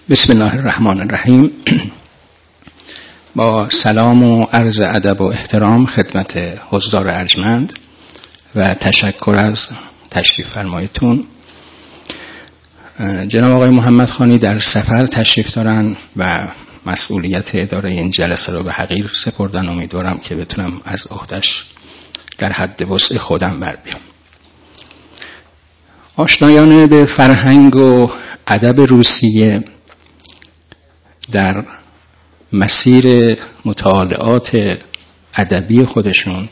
بسم الله الرحمن الرحیم. با سلام و عرض ادب و احترام خدمت حضار ارجمند و تشکر از تشریف فرماییتون. جناب آقای محمد خانی در سفر تشریف دارن و مسئولیت اداره این جلسه رو به حقیر سپردن. امیدوارم که بتونم از عهده‌اش در حد وسع خودم بر بیام. آشنایان به فرهنگ و ادب روسیه در مسیر مطالعات ادبی خودشون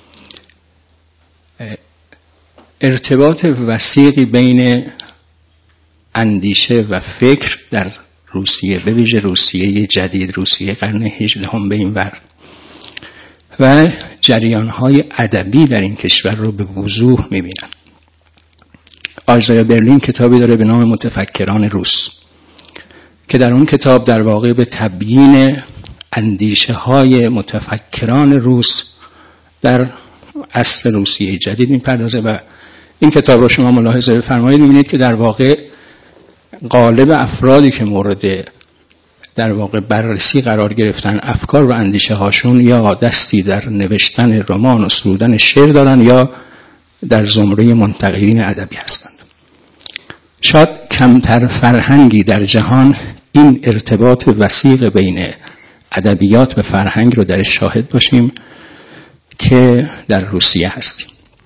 ارتباط وثیقی بین اندیشه و فکر در روسیه، به ویژه روسیه جدید، روسیه قرن 18 به این ور، و جریان‌های ادبی در این کشور رو به وضوح می‌بینن. آژایا برلین کتابی داره به نام متفکران روس که در اون کتاب در واقع به تبیین اندیشه‌های متفکران روس در عصر روسیه جدید می‌پردازه و این کتاب رو شما ملاحظه بفرمایید می‌بینید که در واقع غالب افرادی که مورد در واقع بررسی قرار گرفتن افکار و اندیشه هاشون یا دستی در نوشتن رمان و سرودن شعر دارن یا در زمره منتقدین ادبی هستند. شاید کمتر فرهنگی در جهان این ارتباط وثیق بین ادبیات و فرهنگ رو درش شاهد باشیم که در روسیه هستیم.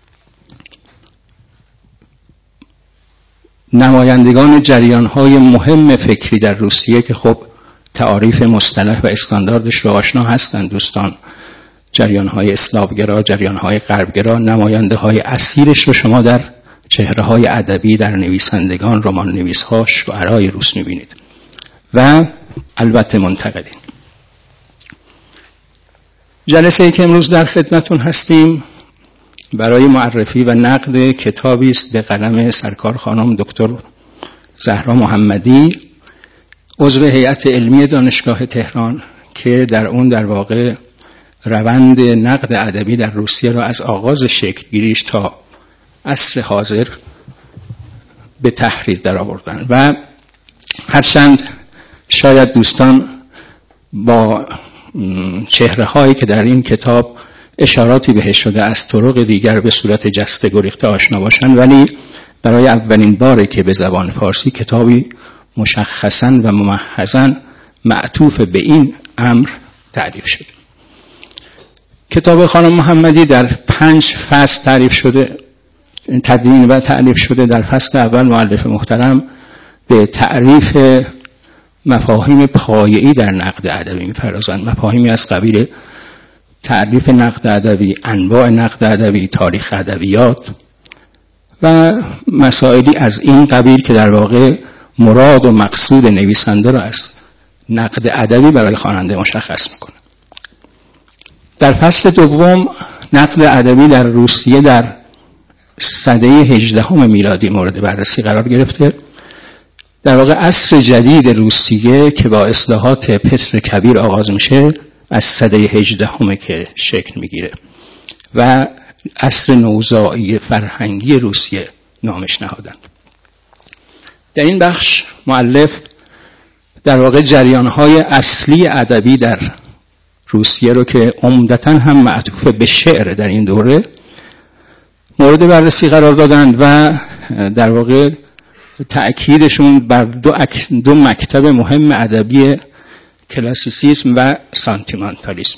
نمایندگان جریان‌های مهم فکری در روسیه که خب تعاریف مصطلح و استانداردش رو آشنا هستند دوستان، جریان‌های اسلامگرا، جریان‌های غربگرا، نماینده‌های اصیلش رو شما در چهره‌های ادبی، در نویسندگان، رمان نویس‌ها، شعرای روس می‌بینید و البته منتقدین. جلسه‌ای که امروز در خدمتون هستیم برای معرفی و نقد کتابی است به قلم سرکار خانم دکتر زهرا محمدی، عضو هیئت علمی دانشگاه تهران، که در اون در واقع روند نقد ادبی در روسیه را از آغاز شکل گیریش تا عصر حاضر به تحریر درآوردن و هرچند شاید دوستان با چهره هایی که در این کتاب اشاراتی بهش شده از طرق دیگر به صورت جسته گریخته آشنا باشن، ولی برای اولین باره که به زبان فارسی کتابی مشخصاً و ممحضاً معطوف به این امر تعریف شده. کتاب خانم محمدی در 5 فصل تعریف شده، تدوین و تعریف شده. در فصل اول مؤلف محترم به تعریف مفاهیم پایه‌ای در نقد ادبی می‌پردازند، مفاهیمی از قبیل تعریف نقد ادبی، انواع نقد ادبی، تاریخ ادبیات و مسائلی از این قبیل که در واقع مراد و مقصود نویسنده را از نقد ادبی برای خواننده مشخص می‌کنه. در فصل دوم نقد ادبی در روسیه در سده 18 میلادی مورد بررسی قرار گرفته. در واقع عصر جدید روسیه که با اصلاحات پتر کبیر آغاز میشه از سده 18 که شکل میگیره و عصر نوزایی فرهنگی روسیه نامش نهادند. در این بخش مؤلف در واقع جریان‌های اصلی ادبی در روسیه رو که عمدتاً هم معطوف به شعر در این دوره مورد بررسی قرار دادند و در واقع تأکیدشون بر دو مکتب مهم ادبی کلاسیسیسم و سانتیمانتالیسم.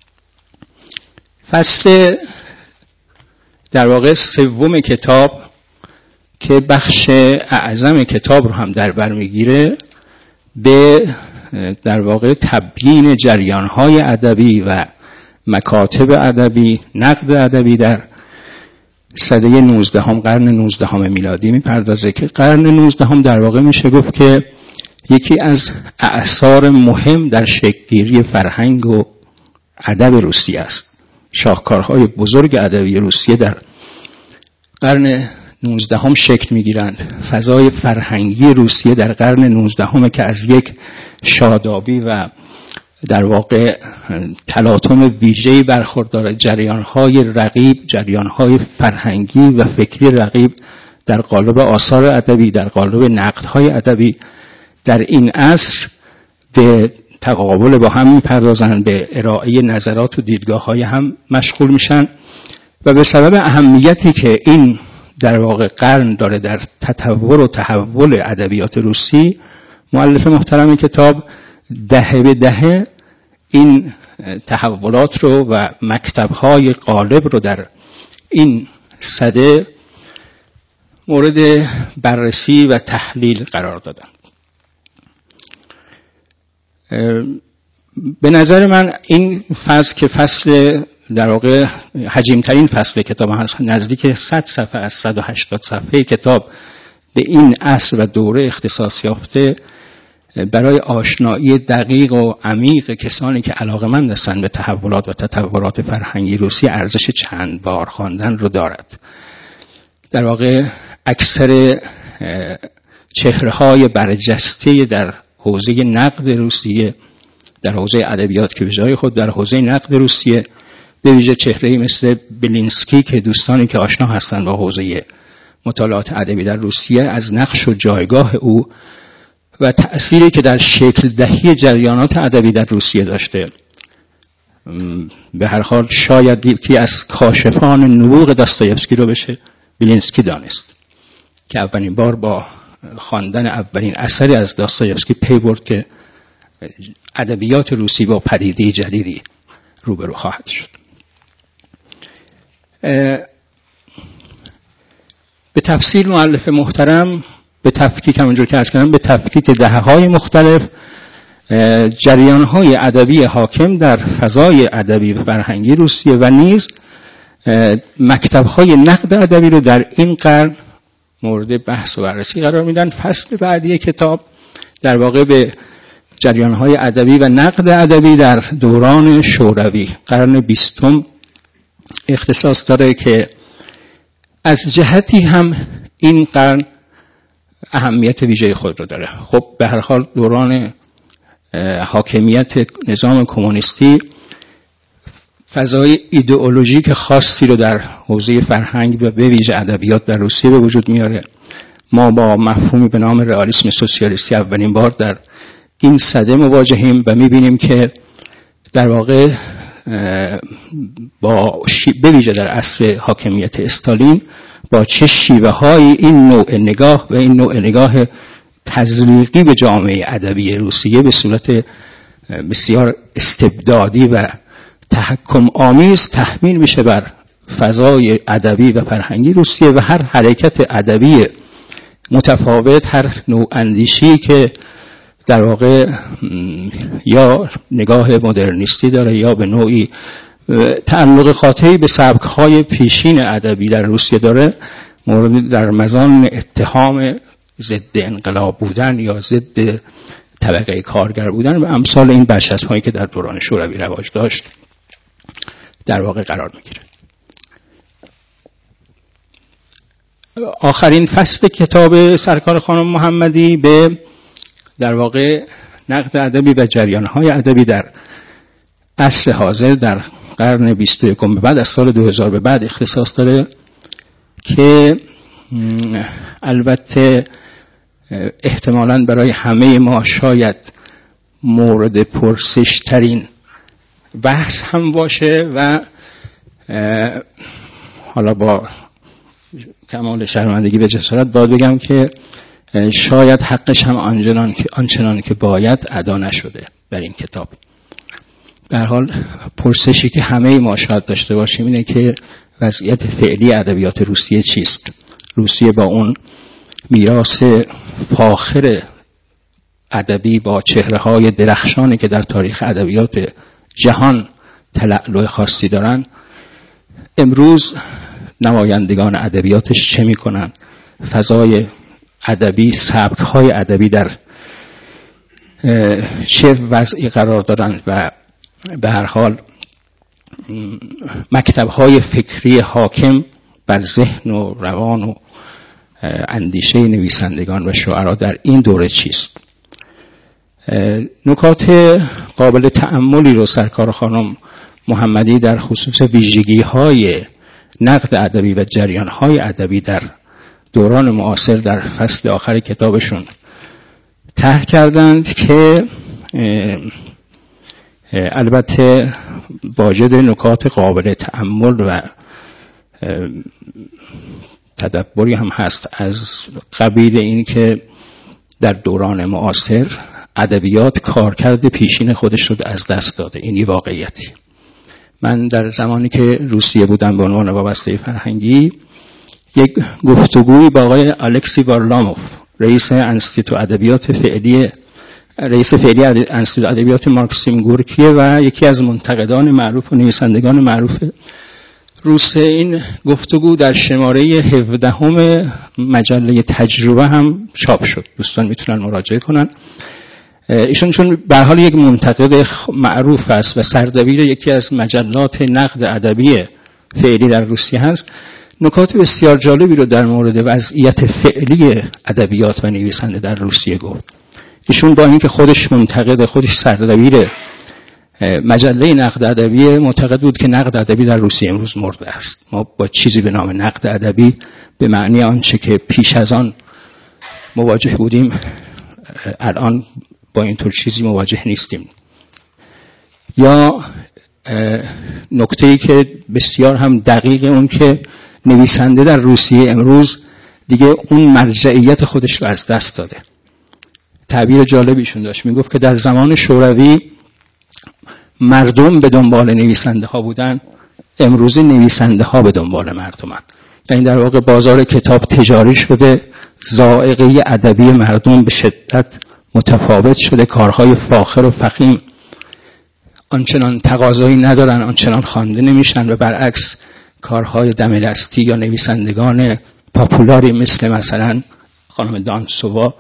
فصل در واقع سوم کتاب که بخش اعظم کتاب رو هم در بر میگیره به در واقع تبیین جریان‌های ادبی و مکاتب ادبی، نقد ادبی در سده 19 قرن 19 میلادی میپردازه که قرن 19 در واقع میشه گفت که یکی از اعصار مهم در شکل‌گیری فرهنگ و ادب روسیه است. شاهکارهای بزرگ ادبی روسیه در قرن 19 شکل میگیرند. فضای فرهنگی روسیه در قرن 19 که از یک شادابی و در واقع تلاطم ویژه‌ای برخوردار، جریان‌های رقیب، جریان‌های فرهنگی و فکری رقیب در قالب آثار ادبی، در قالب نقدهای ادبی در این عصر به تقابل با هم میپردازن، به ارائه نظرات و دیدگاه‌های هم مشغول میشن و به سبب اهمیتی که این در واقع قرن داره در تطور و تحول ادبیات روسی، مؤلف محترم کتاب دهه به دهه این تحولات رو و مکتب‌های غالب رو در این سده مورد بررسی و تحلیل قرار دادن. به نظر من این فصل که فصل در واقع حجیم‌ترین فصل کتاب هست، نزدیک 100 صفحه از 180 صفحه کتاب به این عصر و دوره اختصاص یافته، برای آشنایی دقیق و عمیق کسانی که علاقه‌مند هستند به تحولات و تطورات فرهنگی روسی ارزش چند بار خواندن رو دارد. در واقع اکثر چهره‌های برجسته در حوزه نقد روسیه، در حوزه ادبیات که به جای خود در حوزه نقد روسیه، به ویژه چهره‌ای مثل بلینسکی که دوستانی که آشنا هستند با حوزه مطالعات ادبی در روسیه از نقش و جایگاه او و تأثیری که در شکل دهی جریانات ادبی در روسیه داشته، به هر حال شاید یکی از کاشفان نبوغ داستایفسکی رو بشه بلینسکی دانست که اولین بار با خواندن اولین اثری از داستایفسکی پی برد که ادبیات روسی با پدیده جدیدی روبرو خواهد شد. به تفصیل مؤلف محترم به تفکیک، همونجور که عرض کردم، به تفکیک دهه‌های مختلف جریان‌های ادبی حاکم در فضای ادبی و فرهنگی روسیه و نیز مکتب‌های نقد ادبی رو در این قرن مورد بحث و بررسی قرار میدن. فصل بعدی کتاب در واقع به جریان‌های ادبی و نقد ادبی در دوران شوروی قرن 20 اختصاص داره که از جهتی هم این قرن اهمیت ویژه خود رو داره. خب به هر حال دوران حاکمیت نظام کمونیستی فضای ایدئولوژیک خاصی رو در حوزه فرهنگ و به ویژه ادبیات در روسیه به وجود میاره. ما با مفهومی به نام رئالیسم سوسیالیستی اولین بار در این سده مواجهیم و میبینیم که در واقع با به ویژه در عصر حاکمیت استالین با چه شیوه‌هایی این نوع نگاه و این نوع نگاه تزریقی به جامعه ادبی روسیه به صورت بسیار استبدادی و تحکم آمیز تحمیل میشه بر فضای ادبی و فرهنگی روسیه و هر حرکت ادبی متفاوت، هر نوع اندیشی که در واقع یا نگاه مدرنیستی داره یا به نوعی تعلق خاطری به سبک‌های پیشین ادبی در روسیه داره، مورد در مزان اتهام ضد انقلاب بودن یا ضد طبقه کارگر بودن و امثال این برچسب‌هایی که در دوران شوروی رواج داشت در واقع قرار میگیره. آخرین فصل کتاب سرکار خانم محمدی به در واقع نقد ادبی و جریان‌های ادبی در عصر حاضر در قرن 21 به بعد، از سال 2000 به بعد اختصاص داره که البته احتمالاً برای همه ما شاید مورد پرسش ترین بحث هم باشه و حالا با کمال شرمندگی به جسارت باید بگم که شاید حقش هم آنچنان که باید ادا نشده در این کتاب. در حال پرسشی که همه ما شاید داشته باشیم اینه که وضعیت فعلی ادبیات روسیه چیست؟ روسیه با اون میراث فاخر ادبی با چهره‌های درخشانی که در تاریخ ادبیات جهان تلألؤ خاصی دارن، امروز نمایندگان ادبیاتش چه میکنن؟ فضای ادبی، سبک‌های ادبی در چه وضعی قرار دارن و به هر حال مکتب‌های فکری حاکم بر ذهن و روان و اندیشه نویسندگان و شاعران در این دوره چیست؟ نکات قابل تأملی رو سرکار خانم محمدی در خصوص ویژگی‌های نقد ادبی و جریان‌های ادبی در دوران معاصر در فصل آخر کتابشون طرح کردند که البته واجد نکات قابل تأمل و تدبری هم هست، از قبیل این که در دوران معاصر ادبیات کارکرد پیشین خودش رو از دست داده. این یه واقعیتی. من در زمانی که روسیه بودم به عنوان وابسته فرهنگی یک گفتگویی با آقای الکسی وارلاموف، رئیس انستیتو ادبیات فعلی انستیتو ادبیات مارکسیم گورکیه و یکی از منتقدان معروف و نویسندگان معروف روسیه، این گفتگو در شماره 17 مجله تجربه هم چاپ شد. دوستان میتونن مراجعه کنن. ایشون چون به حال یک منتقد معروف است و سردبیر یکی از مجلات نقد ادبی فعلی در روسیه هست، نکات بسیار جالبی رو در مورد وضعیت فعلی ادبیات و نویسنده در روسیه گفت. ایشون با اینکه خودش منتقد، خودش سردبیر مجله نقد ادبی، معتقد بود که نقد ادبی در روسیه امروز مرده است. ما با چیزی به نام نقد ادبی به معنی آنچه که پیش از آن مواجه بودیم الان با اینطور چیزی مواجه نیستیم. یا نکته‌ای که بسیار هم دقیق، اون که نویسنده در روسیه امروز دیگه اون مرجعیت خودش رو از دست داده. تعبیر جالبیشون داشت، میگفت که در زمان شوروی مردم به دنبال نویسنده ها بودن، امروز نویسنده ها به دنبال مردمن. یعنی در واقع بازار کتاب تجاری شده، ذائقه ادبی مردم به شدت متفاوت شده، کارهای فاخر و فخیم آنچنان تقاضایی ندارن، آنچنان خوانده نمیشن و برعکس کارهای دم دستی یا نویسندگان پاپولاری مثلا خانم دانسووا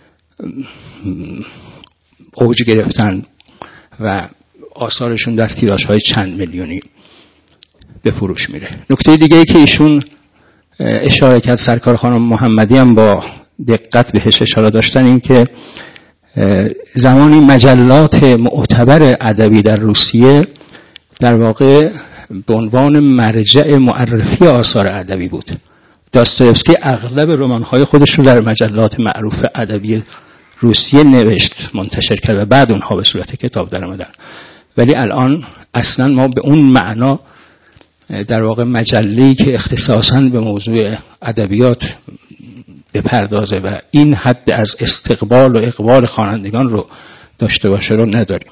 اوج گرفتن و آثارشون در تیراژهای چند میلیونی به فروش میره. نکته دیگه ای که ایشون اشاره کرد، سرکار خانم محمدی هم با دقت بهش اشاره داشتن، این که زمانی مجلات معتبر ادبی در روسیه در واقع به عنوان مرجع معرفی آثار ادبی بود. داستایوفسکی اغلب رمان‌های خودش رو در مجلات معروف ادبی روسیه نوشت، منتشر کرد و بعد اونها به صورت کتاب در اومدن. ولی الان اصلا ما به اون معنا در واقع مجله‌ای که اختصاصاً به موضوع ادبیات بپردازه و این حد از استقبال و اقبال خوانندگان رو داشته باشه رو نداریم.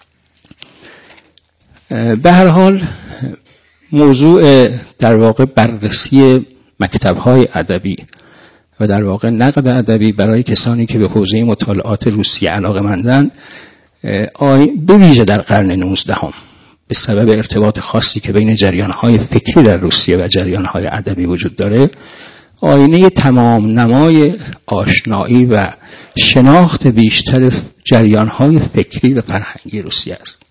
به هر حال موضوع در واقع بررسی مکتب‌های ادبی و در واقع نقد ادبی برای کسانی که به حوزه مطالعات روسیه علاقه‌مندند، به ویژه در قرن 19 به سبب ارتباط خاصی که بین جریان‌های فکری در روسیه و جریان‌های ادبی وجود داره، آینه تمام نمای آشنایی و شناخت بیشتر جریان‌های فکری و فرهنگی روسیه است.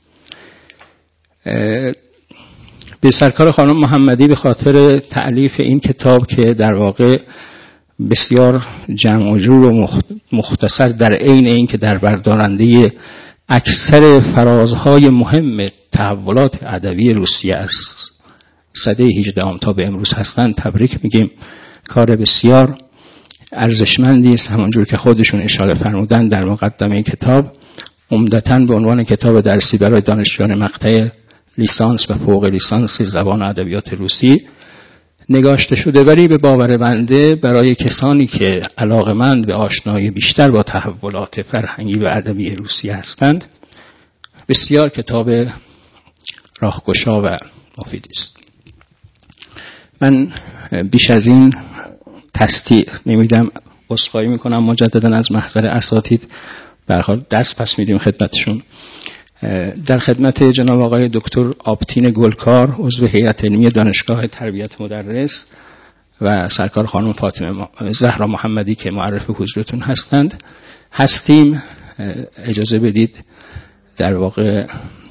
به سرکار خانم محمدی به خاطر تألیف این کتاب که در واقع بسیار جمع و جور و مختصر در عین این که در بردارنده اکثر فرازهای مهم تحولات ادبی روسیه از سده 18 تا به امروز هستند تبریک میگیم. کار بسیار ارزشمندی است. همونجور که خودشون اشاره فرمودن در مقدمه این کتاب، عمدتاً به عنوان کتاب درسی برای دانشجویان مقطع لیسانس و فوق لیسانس زبان و ادبیات روسی نگاشته شده، ولی به باور بنده برای کسانی که علاقه‌مند به آشنایی بیشتر با تحولات فرهنگی و ادبی روسیه هستند بسیار کتاب راهگشا و مفیدی است. من بیش از این تصدیق نمیدم، عذرخواهی میکنم مجددا از محضر اساتید. به هر حال درس پس میدیم خدمتشون. در خدمت جناب آقای دکتر آبتین گلکار، عضو هیئت علمی دانشگاه تربیت مدرس، و سرکار خانم فاطمه زهرا محمدی که معرف حضورتون هستیم. اجازه بدید در واقع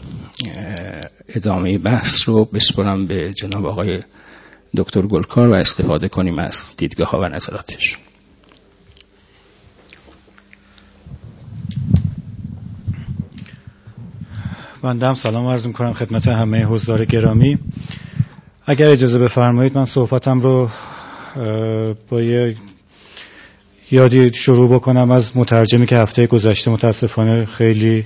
ادامه بحث رو بسپرم به جناب آقای دکتر گلکار و استفاده کنیم از دیدگاه ها و نظراتش. بنده هم سلام عرض می‌کنم خدمت همه حضار گرامی. اگر اجازه بفرمایید من صحبتم رو با یادی شروع بکنم از مترجمی که هفته گذشته متاسفانه خیلی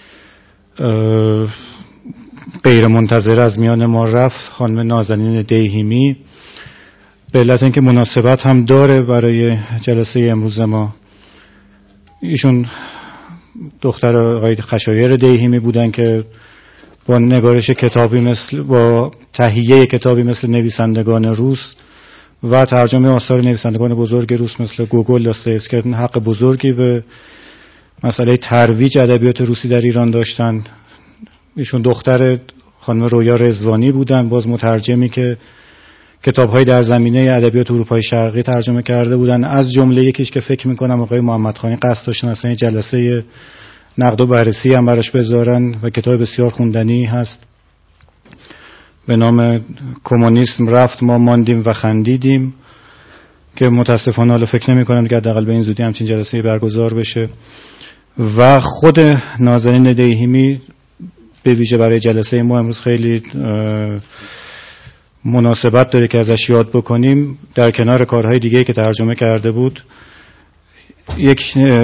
غیر منتظره از میان ما رفت، خانم نازنین دیهیمی. به علت اینکه مناسبت هم داره برای جلسه امروز ما، ایشون دختر آقای خشایر دیهیمی بودن که با نگارش کتابی با تهیه کتابی مثل نویسندگان روس و ترجمه آثار نویسندگان بزرگ روس مثل گوگل، داستایفسکی حق بزرگی به مسئله ترویج ادبیات روسی در ایران داشتن. ایشون دختر خانم رویا رضوانی بودن، باز مترجمی که کتاب‌های در زمینه ادبیات اروپای شرقی ترجمه کرده بودن، از جمله یکیش که فکر می‌کنم آقای محمدخانی قصد داشتن اصلا جلسه نقد و بررسی هم براش بذارن و کتاب بسیار خوندنی هست به نام کمونیسم رفت ما ماندیم و خندیدیم، که متاسفانه حالا فکر نمی‌کنم که حداقل به این زودی همچین جلسه‌ای برگزار بشه. و خود نازنین دیهیمی به ویژه برای جلسه ما امروز خیلی مناسبت داره که ازش یاد بکنیم. در کنار کارهای دیگه‌ای که ترجمه کرده بود، یک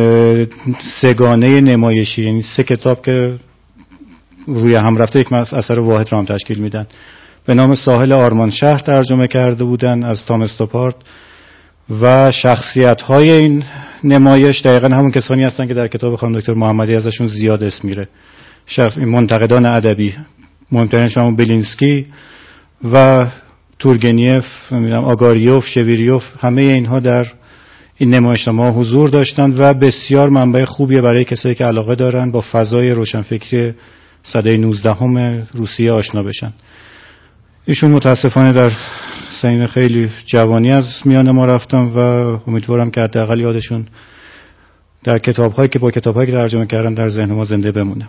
سگانه نمایشی، یعنی 3 کتاب که روی هم رفته یک اثر واحد را هم تشکیل میدن، به نام ساحل آرمانشهر ترجمه کرده بودن از تام استوپارد و شخصیت‌های این نمایش دقیقاً همون کسانی هستن که در کتاب خانم دکتر محمدی ازشون زیاد اسم میره. منتقدان ادبی، مهمترینش همون بلینسکی و تورگنیف، آگاریوف، شویریوف، همه اینها در این نمایشنامه حضور داشتند و بسیار منبع خوبیه برای کسایی که علاقه دارن با فضای روشنفکری سده 19 روسیه آشنا بشن. ایشون متاسفانه در سن خیلی جوانی از میان ما رفتن و امیدوارم که حداقل یادشون در کتاب‌هایی که ترجمه کردن در ذهن ما زنده بمونه.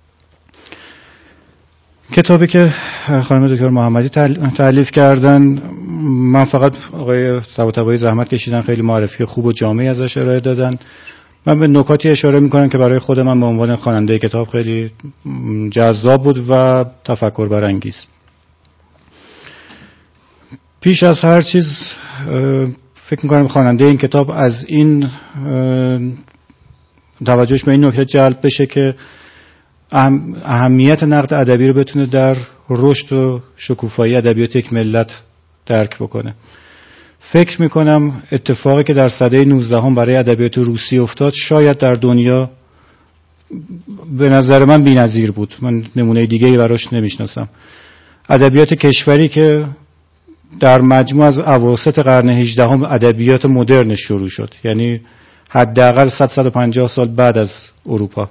کتابی که خانم دکتر محمدی تألیف کردن، من فقط آقای طباطبایی زحمت کشیدن، خیلی معرفی خوب و جامعی ازش ارائه دادن. من به نکاتی اشاره میکنم که برای خود من به عنوان خواننده کتاب خیلی جذاب بود و تفکر برانگیز. پیش از هر چیز فکر میکنم خواننده این کتاب از این توجهش به این نکته جلب بشه که اهمیت نقد ادبی رو بتونه در رشد و شکوفایی ادبیات یک ملت درک بکنه. فکر میکنم اتفاقی که در سده 19 برای ادبیات روسی افتاد شاید در دنیا به نظر من بی‌نظیر بود. من نمونه دیگه‌ای براش نمیشناسم. ادبیات کشوری که در مجموع از اواسط قرن 18 ادبیات مدرن شروع شد، یعنی حداقل 150 سال بعد از اروپا.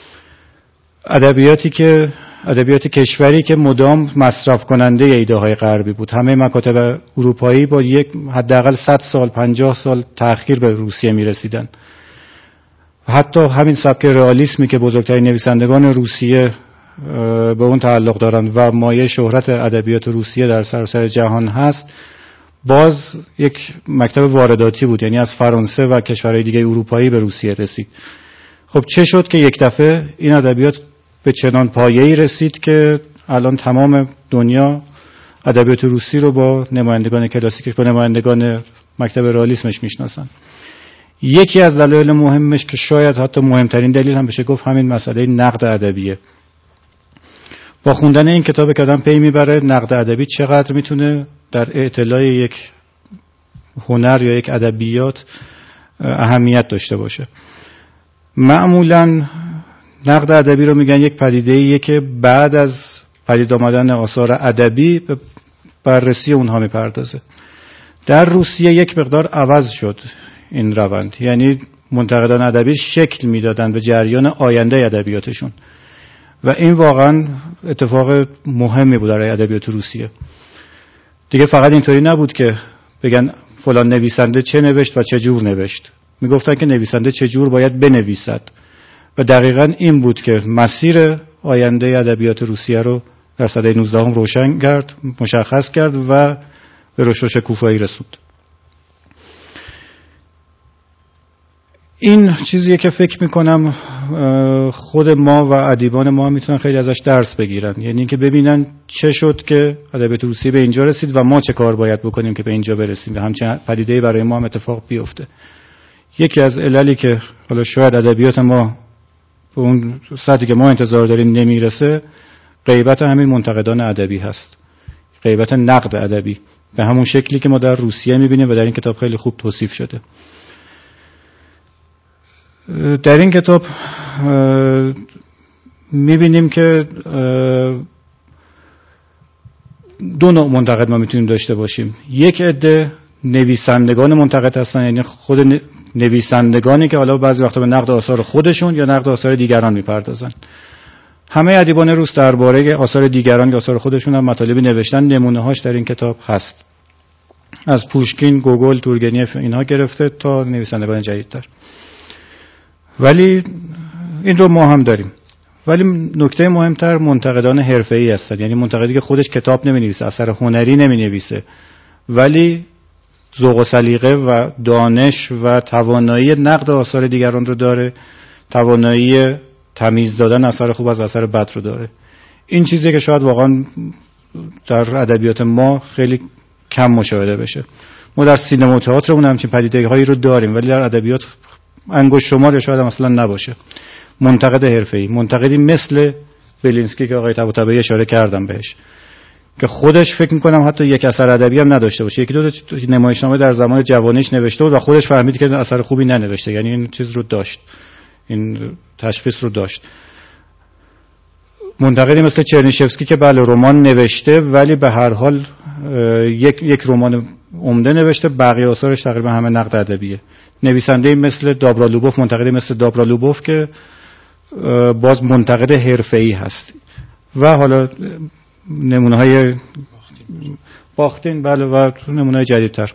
ادبیات کشوری که مدام مصرف کننده ایده‌های غربی بود. همه مکاتب اروپایی با یک حداقل 100 سال 50 سال تأخیر به روسیه می‌رسیدن. حتی همین سبک رئالیسمی که بزرگترین نویسندگان روسیه به اون تعلق دارند و مایه شهرت ادبیات روسیه در سراسر جهان هست، باز یک مکتب وارداتی بود، یعنی از فرانسه و کشورهای دیگه اروپایی به روسیه رسید. خب چه شد که یک دفعه این ادبیات به چنان پایه‌ای رسید که الان تمام دنیا ادبیات روسی رو با نمایندگان کلاسیکش، با نمایندگان مکتب رئالیسمش میشناسن. یکی از دلایل مهمش که شاید حتی مهمترین دلیل هم بشه گفت همین مسئله نقد ادبیه. با خوندن این کتاب که آدم پی میبره نقد ادبی چقدر میتونه در اطلاع یک هنر یا یک ادبیات اهمیت داشته باشه. معمولاً نقد ادبی رو میگن یک پدیده‌ایه که بعد از پدید آمدن آثار ادبی به بررسی اونها میپردازه. در روسیه یک مقدار عوض شد این روند، یعنی منتقدان ادبی شکل میدادن به جریان آینده ادبیاتشون و این واقعا اتفاق مهمی بود برای ادبیات روسیه. دیگه فقط اینطوری نبود که بگن فلان نویسنده چه نوشت و چه جور نوشت، میگفتن که نویسنده چه جور باید بنویسد و دقیقاً این بود که مسیر آینده ادبیات روسیه رو در سده 19 روشن کرد، مشخص کرد و به رشد و شکوفایی رسوند. این چیزیه که فکر میکنم خود ما و ادیبان ما میتونن خیلی ازش درس بگیرن، یعنی اینکه ببینن چه شد که ادبیات روسیه به اینجا رسید و ما چه کار باید بکنیم که به اینجا برسیم و همچنین پدیده‌ای برای ما هم اتفاق بیفته. یکی از عللی که حالا شاید ادبیات ما به اون سطحی که ما انتظار داریم نمیرسه، غیبت همین منتقدان ادبی هست، غیبت نقد ادبی به همون شکلی که ما در روسیه میبینیم و در این کتاب خیلی خوب توصیف شده. در این کتاب میبینیم که دو نوع منتقد ما میتونیم داشته باشیم. یک عده نویسندگان منتقد هستن، یعنی خود نویسندگانی که حالا بعضی وقتا به نقد آثار خودشون یا نقد آثار دیگران میپردازن. همه ادیبان روس درباره آثار دیگران یا آثار خودشون هم مطالبی نوشتن، نمونه هاش در این کتاب هست، از پوشکین، گوگل، تورگنیف اینها گرفته تا نویسندگان جدیدتر. ولی این رو ما هم داریم. ولی نکته مهمتر منتقدان حرفه‌ای هستند، یعنی منتقدی که خودش کتاب نمی‌نویسه، اثر هنری نمی‌نویسه، ولی ذوق و سلیقه و دانش و توانایی نقد آثار دیگران رو داره، توانایی تمیز دادن اثر خوب از اثر بد رو داره. این چیزی که شاید واقعا در ادبیات ما خیلی کم مشاهده بشه. ما در سینما و تئاترمون همچین پدیده‌هایی رو داریم، ولی در ادبیات انگشت شمار شاید مثلا نباشه. منتقد حرفه‌ای، منتقدی مثل بلینسکی که آقای طباطبایی اشاره کردم بهش، که خودش فکر می‌کنم حتی یک اثر ادبی هم نداشته باشه، یکی دو تا نمایشنامه در زمان جوانیش نوشته بود و خودش فهمید که اثر خوبی ننوشته، یعنی این چیز رو داشت، این تشخیص رو داشت. منتقدی مثل چرنیشفسکی که بله رمان نوشته، ولی به هر حال یک رمان عمده نوشته، بقیه آثارش تقریبا همه نقد ادبیه. نویسنده‌ای مثل دابرالوبوف، منتقدی مثل دابرالوبوف که باز منتقد حرفه‌ای هست. و حالا نمونه‌های باختین بله و نمونه‌های جدیدتر.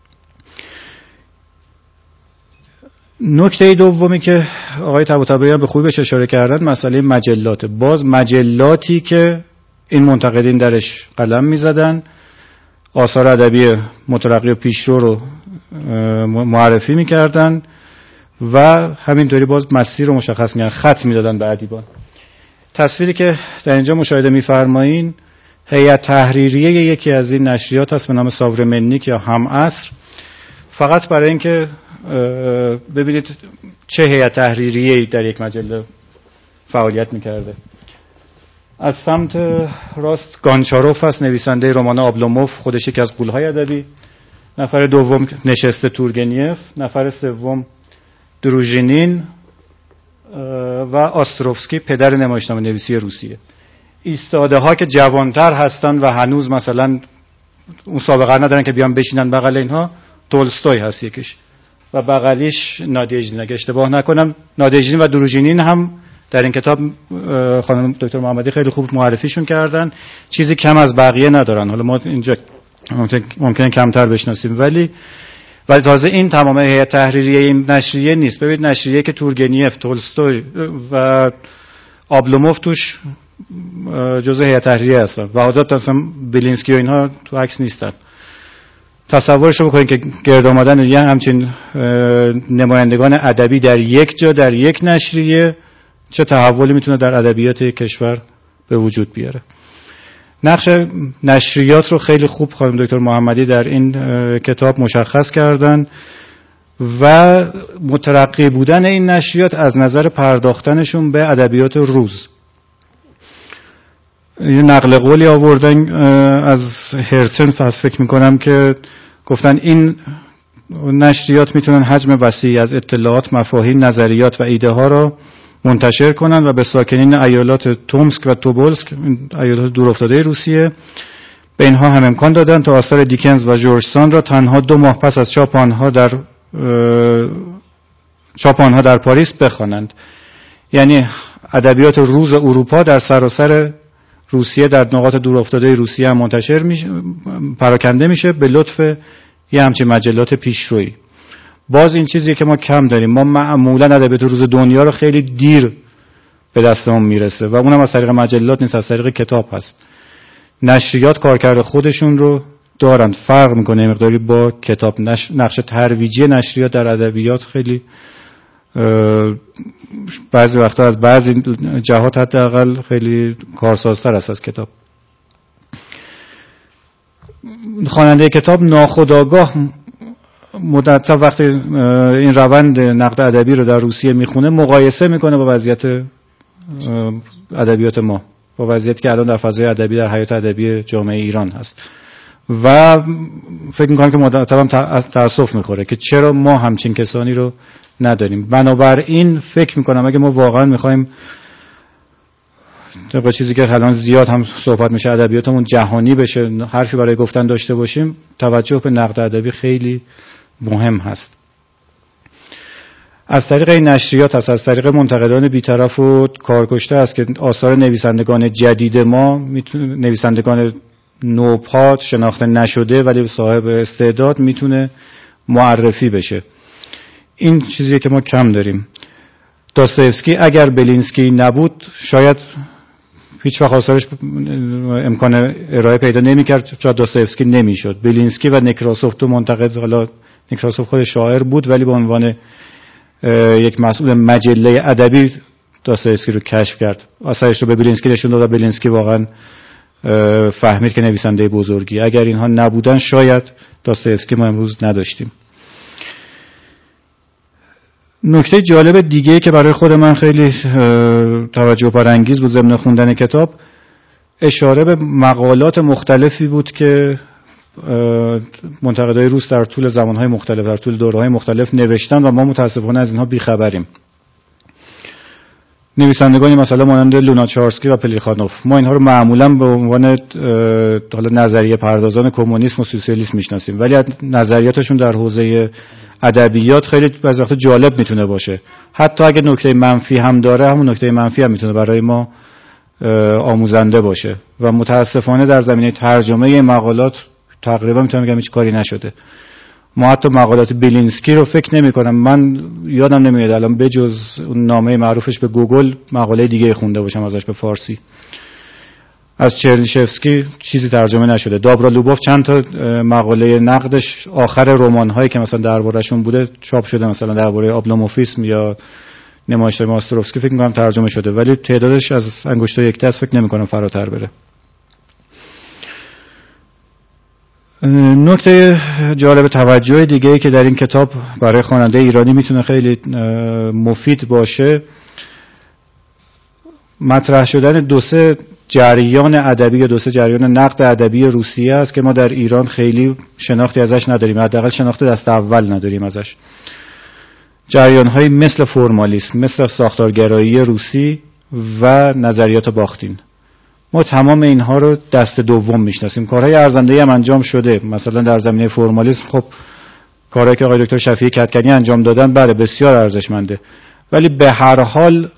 نکته دومی که آقای طباطبایی هم به خوبی بهش اشاره کردن مسئله مجلات. باز مجلاتی که این منتقدین درش قلم می‌زدن، آثار ادبی مترقی و پیشرو رو معرفی می‌کردن و همینطوری باز مسیر رو مشخص می‌کردن، خط می‌دادن به ادیبان. تصویری که در اینجا مشاهده می‌فرمایید هیئت تحریریه یکی از این نشریات هست به نام ساورمنیک یا همعصر. فقط برای اینکه ببینید چه هیئت تحریریه‌ای در یک مجله فعالیت می‌کرده. از سمت راست گانچاروف هست، نویسنده رمان آبلوموف، خودش یکی از غول‌های ادبی. نفر دوم نشسته تورگنیف، نفر سوم دروژینین و آستروفسکی پدر نمایشنامه نویسی روسیه. ایستاده ها که جوانتر هستن و هنوز مثلا اون سابقه ندارن که بیان بشینن بغل اینها، تولستوی هست یکیش و بغلیش نادیژدین، اگه اشتباه نکنم نادیژدین و دروژینین هم در این کتاب خانم دکتر محمدی خیلی خوب معرفیشون کردن، چیزی کم از بقیه ندارن. حالا ما اینجا ممکنه کمتر بشناسیم، ولی تازه این تمام هیئت تحریریه این نشریه نیست. ببینید نشریه که تورگنیف، تولستوی و آبلوموف توش جزء هیئت تحریریه هستن و حضرت مثلا بلینسکی و اینها تو عکس نیستن. تصورش رو بکنید که گرد آمدن یه همچین نمایندگان ادبی در یک جا در یک نشریه چه تحولی میتونه در ادبیات کشور به وجود بیاره. نقش نشریات رو خیلی خوب خانم دکتر محمدی در این کتاب مشخص کردن و مترقی بودن این نشریات از نظر پرداختنشون به ادبیات روز. یه نقل قولی آوردن از هرتن، فکر میکنم که گفتن این نشریات میتونن حجم وسیعی از اطلاعات، مفاهیم، نظریات و ایده ها را منتشر کنن و به ساکنین ایالات تومسک و توبولسک، ایالات دورافتاده روسیه، به اینها هم امکان دادن تا آثار دیکنز و جورج ساند را تنها 2 ماه پس از چاپ آنها در پاریس بخوانند. یعنی ادبیات روز اروپا در سراسر روسیه، در نقاط دورافتاده روسیه هم منتشر میشه، پراکنده میشه به لطف یه همچین مجلات پیشرویی. باز این چیزیه که ما کم داریم. ما معمولا ادبیات روز دنیا رو خیلی دیر به دستمون میرسه و اونم از طریق مجلات نیست، از طریق کتاب هست. نشریات کارکرد خودشون رو دارن، فرق میکنه مقداری با کتاب. نقش ترویجی نشریات در ادبیات خیلی بعضی وقتا از بعضی جهات حداقل خیلی کارسازتر است از کتاب. خواننده کتاب ناخودآگاه مدت وقتی این روند نقد ادبی رو در روسیه میخونه مقایسه میکنه با وضعیت ادبیات ما، با وضعیتی که الان در فضای ادبی در حیات ادبی جامعه ایران هست و فکر میکنم که مدتاً تأسف میخوره که چرا ما همچین کسانی رو نداریم. بنابراین فکر میکنم اگه ما واقعا میخوایم طبق چیزی که الان زیاد هم صحبت میشه ادبیاتمون جهانی بشه، حرفی برای گفتن داشته باشیم، توجه به نقد ادبی خیلی مهم هست. از طریق این نشریات هست، از طریق منتقدان بی‌طرف و کارکشته است که آثار نویسندگان جدید ما، نویسندگان نوپاد، شناخته نشده ولی صاحب استعداد میتونه معرفی بشه. این چیزیه که ما کم داریم. داستایفسکی اگر بلینسکی نبود شاید هیچ وقت آثارش امکان ارائه پیدا نمی‌کرد، چون داستایفسکی نمی‌شد. بلینسکی و نکراسوف تو منتقد، حالا نکراسوف خود شاعر بود ولی به عنوان یک مسئول مجله ادبی داستایفسکی رو کشف کرد، آثارش رو به بلینسکی نشون داد و بلینسکی واقعا فهمید که نویسنده بزرگی. اگر اینها نبودن شاید داستایفسکی ما امروز نداشتیم. نکته جالب دیگه که برای خود من خیلی توجه برانگیز بود ضمن خوندن کتاب، اشاره به مقالات مختلفی بود که منتقدای روس در طول زمانهای مختلف، در طول دوره‌های مختلف نوشتن و ما متاسفانه از اینها بیخبریم. نویسندگانی مثلا مانند لوناچارسکی و پلیخانوف، ما اینها رو معمولا به عنوان حالا نظریه پردازان کمونیسم و سوسیالیسم میشناسیم، ولی نظریاتشون در حوزه ادبیات خیلی بعضی وقتا جالب میتونه باشه. حتی اگه نکته منفی هم داره، همون نکته منفی هم میتونه برای ما آموزنده باشه و متاسفانه در زمینه ترجمه مقالات تقریبا میتونم بگم هیچ کاری نشده. ما حتی مقالات بیلینسکی رو فکر نمی کنم، من یادم نمیاد الان بجز اون نامه معروفش به گوگل مقاله دیگه خونده باشم ازش به فارسی. از چرلیشفسکی چیزی ترجمه نشده. دابرالوبوف چند تا مقاله نقدش آخر رمان‌هایی که مثلا درباره‌شون بوده چاپ شده، مثلا درباره آبلوموفیسم یا نمایش‌های ماستروفسکی فکر می‌کنم ترجمه شده، ولی تعدادش از انگشتای یک دست فکر نمی‌کنم فراتر بره. نکته جالب توجه دیگه‌ای که در این کتاب برای خواننده ایرانی میتونه خیلی مفید باشه، مطرح شدن دو سه جریان ادبی یا دو سه جریان نقد ادبی روسیه است که ما در ایران خیلی شناختی ازش نداریم، حداقل شناخت دست اول نداریم ازش. جریان‌هایی مثل فرمالیسم، مثل ساختارگرایی روسی و نظریات باختین. ما تمام اینها رو دست دوم میشناسیم. کارهای ارزنده‌ای هم انجام شده، مثلا در زمینه فرمالیسم خب کارهایی که آقای دکتر شفیعی کدکنی انجام دادن بله بسیار ارزشمنده، ولی به هر حال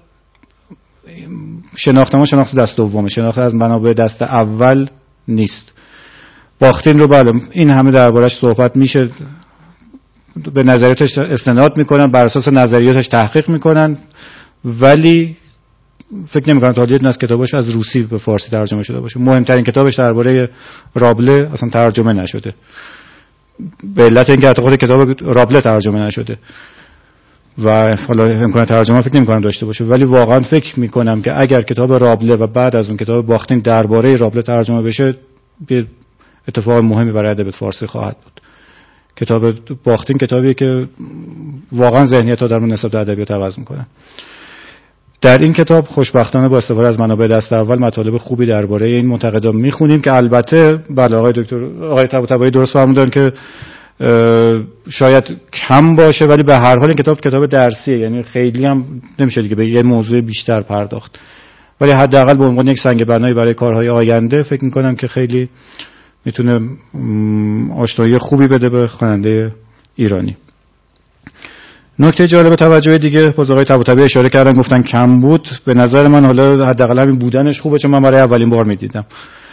شناخت ما شناخت دست دومه، شناخت از منابع دست اول نیست. باختین رو بله این همه دربارش صحبت میشه، به نظریاتش استناد میکنن، بر اساس نظریاتش تحقیق میکنن، ولی فکر نمی‌کنم تا حدودی از کتابش از روسی به فارسی ترجمه شده باشه. مهمترین کتابش درباره رابله اصلا ترجمه نشده، به علت اینکه حتی خود کتاب رابله ترجمه نشده و حالا امکان ترجمه فکر نمی‌کنم داشته باشه، ولی واقعا فکر می‌کنم که اگر کتاب رابله و بعد از اون کتاب باختین درباره رابله ترجمه بشه اتفاق مهمی برای ادبیات فارسی خواهد بود. کتاب باختین کتابیه که واقعا ذهنیت آدمو نسبت به ادبیات عوض می‌کنه. در این کتاب خوشبختانه با استفاده از منابع دست اول مطالب خوبی درباره این منتقدان می‌خونیم که البته بله آقای طباطبایی درست فرمودن که شاید کم باشه، ولی به هر حال این کتاب درسیه، یعنی خیلی هم نمیشه دیگه به یه موضوع بیشتر پرداخت، ولی حداقل به عنوان یک سنگ بنایی برای کارهای آینده فکر می‌کنم که خیلی میتونه آشنایی خوبی بده به خواننده ایرانی. نکته جالب توجه دیگه باز آقای طباطبایی اشاره کردن، گفتن کم بود. به نظر من حالا حداقل همین بودنش خوبه، چون من برای اولین بار میدیدم.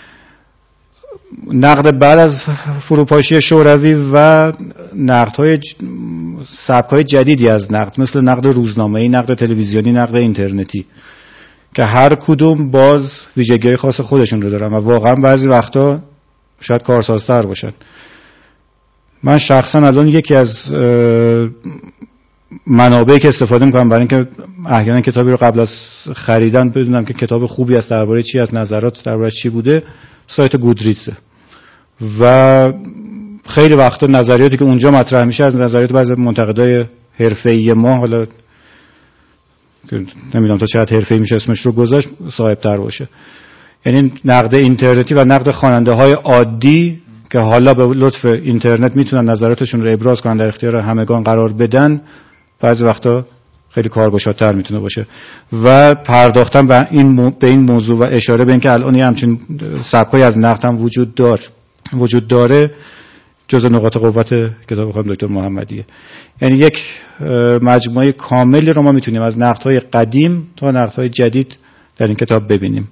نقد بعد از فروپاشی شوروی و نقدهای سبک‌های جدیدی از نقد، مثل نقد روزنامه‌ای، نقد تلویزیونی، نقد اینترنتی، که هر کدوم باز ویژگی‌های خاص خودشون رو دارن و واقعا بعضی وقتا شاید کارسازتر باشن. من شخصا الان یکی از منابعی که استفاده می‌کنم برای اینکه احیانا کتابی رو قبل از خریدن بدونم که کتاب خوبی است درباره چی، از نظرات درباره چی بوده، سایت گودریدز و خیلی وقتا نظریاتی که اونجا مطرح میشه از نظریات بعضی منتقدای حرفه‌ای ما، حالا نمیدونم تا چه حد حرفه‌ای میشه اسمش رو گذاشت، صاحب‌تر باشه. یعنی نقد اینترنتی و نقد خواننده‌های عادی که حالا به لطف اینترنت میتونن نظراتشون رو ابراز کنن، در اختیار همگان قرار بدن، بعضی وقتا خیلی کارگشادتر میتونه باشه. و پرداختن به این موضوع و اشاره به اینکه الان همچین سبکایی از نقد هم وجود داره جزء نقاط قوت کتاب خانم دکتر محمدیه. یعنی یک مجموعه کاملی رو ما میتونیم از نقدهای قدیم تا نقدهای جدید در این کتاب ببینیم.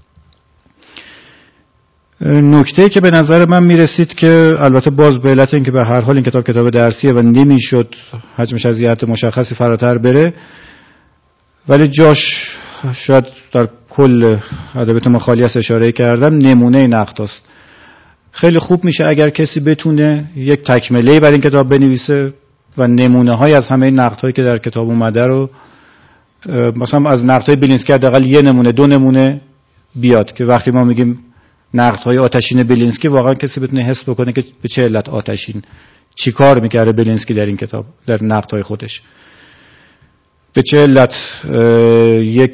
نکته‌ای که به نظر من میرسید که البته باز به علت اینکه به هر حال این کتاب درسیه و نمیشد حجمش از یه حد مشخصی فراتر بره، ولی جاش شاید در کل ادبیات ما خالی از اشاره کردم، نمونه نقد است. خیلی خوب میشه اگر کسی بتونه یک تکمله‌ای برای این کتاب بنویسه و نمونه‌های از همه این نقدهایی که در کتاب اومده رو، مثلا از نقدهای بیلینسکی حداقل یه نمونه 2 نمونه بیاد که وقتی ما میگیم نقدهای آتشین بیلینسکی واقعا کسی بتونه حس بکنه که به چه علت آتشین، چی کار میکرده بیلینسکی در این کتاب، در نقدهای خودش، به چه علت یک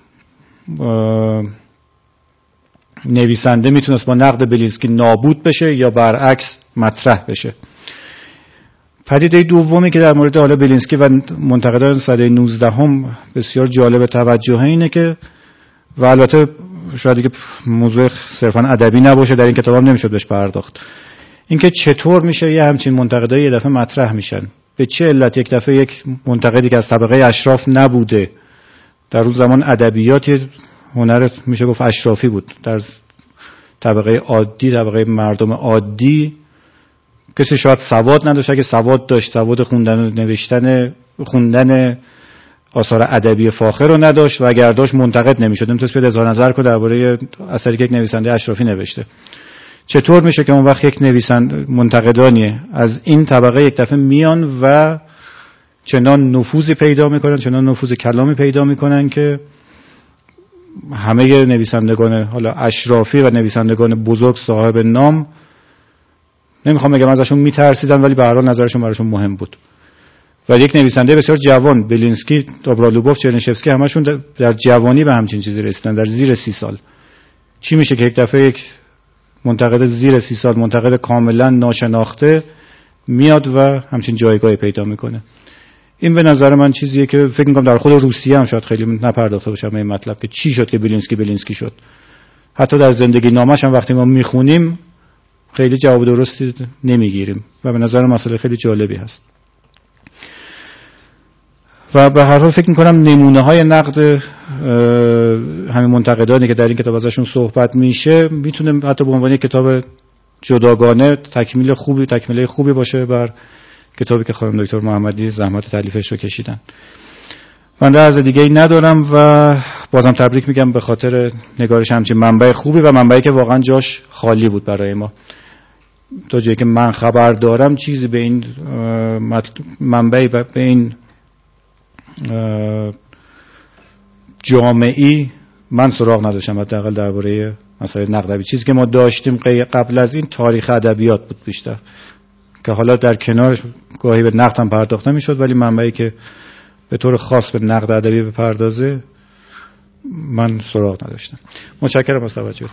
نویسنده میتونست با نقد بیلینسکی نابود بشه یا برعکس مطرح بشه. پدیده دومی که در مورد حالا بیلینسکی و منتقدان سده 19 هم بسیار جالب توجهه اینه که، و البته شاید دیگه موضوع صرفا ادبی نباشه، در این کتاب هم نمیشد بهش پرداخت، اینکه چطور میشه یه همچین منتقدای یه دفعه مطرح میشن، به چه علت یک دفعه یک منتقدی که از طبقه اشراف نبوده، در اون زمان ادبیات هنر میشه گفت اشرافی بود، در طبقه عادی، طبقه مردم عادی کسی شاید سواد نداشت، اگه سواد داشت سواد خوندن و نوشتن خوندن آثار ادبی فاخر رو نداشت و اگر داشت منتقد نمیشد، نمیتونست بیاد اظهار نظر کنه درباره اثری که یک نویسنده اشرافی نوشته. چطور میشه که اون وقت یک نویسنده منتقدانی از این طبقه یک دفعه میان و چنان نفوذی پیدا میکنن، چنان نفوذ کلامی پیدا میکنن که همه نویسندگان حالا اشرافی و نویسندگان بزرگ صاحب نام، نمیخوام بگم ازشون میترسیدن ولی به هر حال نظرشون براشون مهم بود. و یک نویسنده بسیار جوان، بیلینسکی، دوبرالوبوف، چرنیشفسکی، همشون در جوانی به همچین چیزی رسیدن، در زیر 30 سال. چی میشه که یک دفعه یک منتقد زیر 30 سال، منتقد کاملا ناشناخته میاد و همچین جایگاهی پیدا میکنه؟ این به نظر من چیزیه که فکر میکنم در خود روسیه هم شاید خیلی نپرداخته باشم به این مطلب که چی شد که بیلینسکی شد. حتی در زندگی نامش هم وقتی ما میخونیم خیلی جواب درستی نمیگیریم و به نظر مسئله خیلی جالبی هست. و به هر حال فکر میکنم نمونه های نقد همین منتقدانی که در این کتاب ازشون صحبت میشه میتونه حتی به عنوان یک کتاب جداگانه تکمیله خوبی باشه بر کتابی که خانم دکتر محمدی زحمت تالیفش رو کشیدن. من عرض دیگه ای ندارم و بازم تبریک میگم به خاطر نگارش همچین منبع خوبی و منبعی که واقعا جاش خالی بود برای ما. تا جایی که من خبر دارم چیزی به این منبعی و به این جامعی من سراغ نداشتم، حداقل درباره مسائل نقدی. چیزی که ما داشتیم قبل از این تاریخ ادبیات بود بیشتر، که حالا در کنارش گاهی به نقد هم پرداخته میشد، ولی منبعی که به طور خاص به نقد ادبی بپردازه من سراغ نداشتم. متشکرم از توجهتون.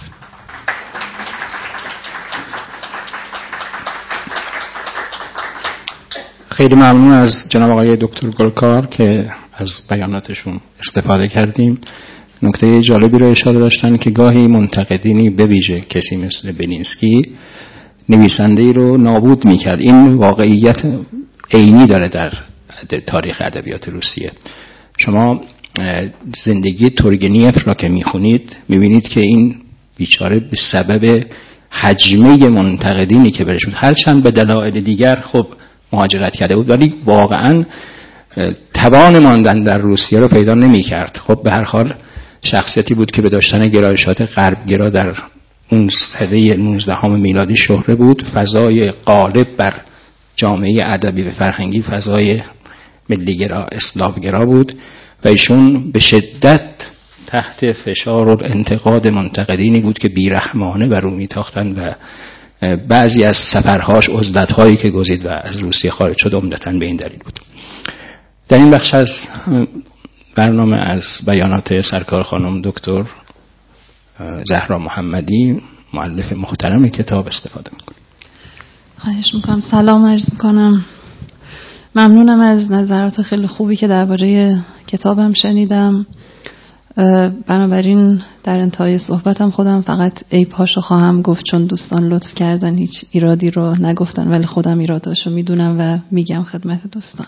خیلی ممنون از جناب آقای دکتر گلکار که از بیاناتشون استفاده کردیم. نکته جالبی رو اشاره داشتن که گاهی منتقدینی به ویژه کسی مثل بیلینسکی نویسنده‌ای رو نابود می‌کرد. این واقعیت عینی داره در تاریخ ادبیات روسیه. شما زندگی تورگنیف را که می‌خونید می‌بینید که این بیچاره به سبب حجمه منتقدینی که برش بود، هرچند به دلایل دیگر خب مهاجرت کرده بود، ولی واقعاً توان ماندن در روسیه رو پیدا نمی‌کرد. خب به هر حال شخصیتی بود که به داشتن گرایشات غربگرا در اون سده 19 میلادی شهره بود. فضای غالب بر جامعه ادبی و فرهنگی فضای ملیگرا، اسلامگرا بود و ایشون به شدت تحت فشار و انتقاد منتقدینی بود که بیرحمانه بر او میتاختند و بعضی از سفرهاش عزلت‌هایی که گزید و از روسیه خارج شد عمدتاً به این دلیل بود. در این بخش از برنامه از بیانات سرکار خانم دکتر زهرا محمدی مؤلف محترم کتاب استفاده میکنم. خواهش میکنم. سلام عرض میکنم. ممنونم از نظرات خیلی خوبی که درباره کتابم شنیدم. بنابراین در انتهای صحبتم خودم فقط عیب‌هاشو خواهم گفت، چون دوستان لطف کردن هیچ ایرادی رو نگفتن، ولی خودم ایراداشو میدونم و میگم خدمت دوستان.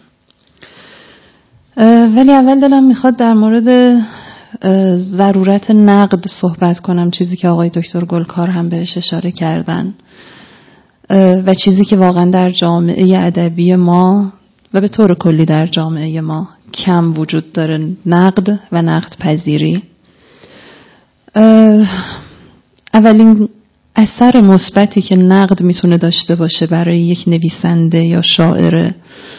ولی اول دلم میخواد در مورد ضرورت نقد صحبت کنم، چیزی که آقای دکتر گلکار هم بهش اشاره کردن و چیزی که واقعا در جامعه ادبی ما و به طور کلی در جامعه ما کم وجود داره، نقد و نقد پذیری. اولین اثر مثبتی که نقد میتونه داشته باشه برای یک نویسنده یا شاعر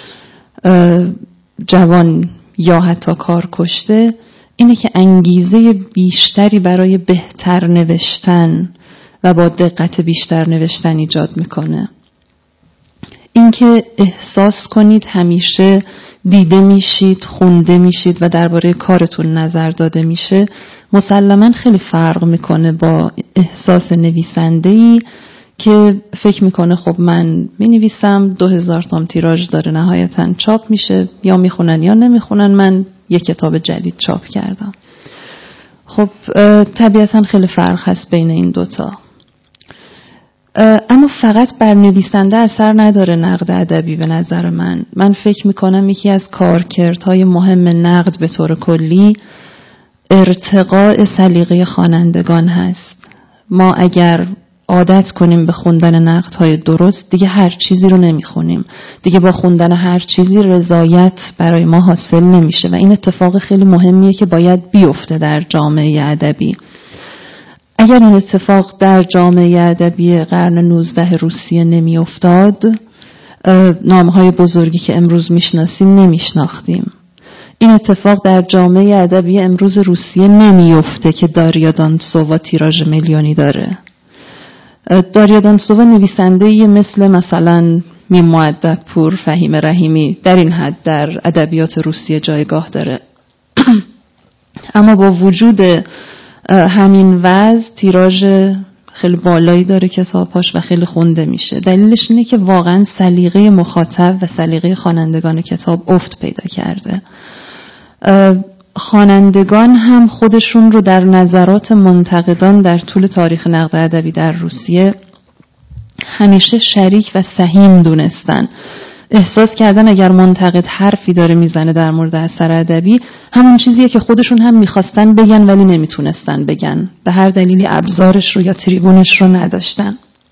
جوان یا حتی کار کشته اینه که انگیزه بیشتری برای بهتر نوشتن و با دقت بیشتر نوشتن ایجاد میکنه. اینکه احساس کنید همیشه دیده میشید، خونده میشید و درباره کارتون نظر داده میشه مسلماً خیلی فرق میکنه با احساس نویسنده‌ای که فکر میکنه خب من مینویسم 2000 توم تیراژ داره نهایتاً چاپ میشه، یا میخونن یا نمیخونن، من یک کتاب جدید چاپ کردم. خب طبیعتاً خیلی فرق هست بین این دوتا. اما فقط بر نویسنده اثر نداره نقد ادبی. به نظر من فکر میکنم یکی از کارکردهای مهم نقد به طور کلی ارتقاء سلیقه خوانندگان هست. ما اگر عادت کنیم به خوندن نقدهای درست، دیگه هر چیزی رو نمیخونیم، دیگه با خوندن هر چیزی رضایت برای ما حاصل نمیشه و این اتفاق خیلی مهمیه که باید بیفته در جامعه ادبی. اگر این اتفاق در جامعه ادبی قرن 19 روسیه نمی افتاد، نامهای بزرگی که امروز میشناسیم نمیشناختیم. این اتفاق در جامعه ادبی امروز روسیه نمی افته که داریا دانتسووا تیراژ میلیونی داره. داریا دانتسووا نویسنده‌ای مثلا میم مؤدب‌پور، فهیم رحیمی در این حد در ادبیات روسیه جایگاه داره. اما با وجود همین وضع تیراژ خیلی بالایی داره کتاباش و خیلی خونده میشه. دلیلش اینه که واقعا سلیقه مخاطب و سلیقه خوانندگان کتاب افت پیدا کرده. خوانندگان هم خودشون رو در نظرات منتقدان در طول تاریخ نقد ادبی در روسیه همیشه شریک و سهیم دونستن. احساس کردن اگر منتقد حرفی داره میزنه در مورد اثر ادبی، همون چیزیه که خودشون هم میخواستن بگن ولی نمیتونستن بگن، به هر دلیلی ابزارش رو یا تریبونش رو نداشتن.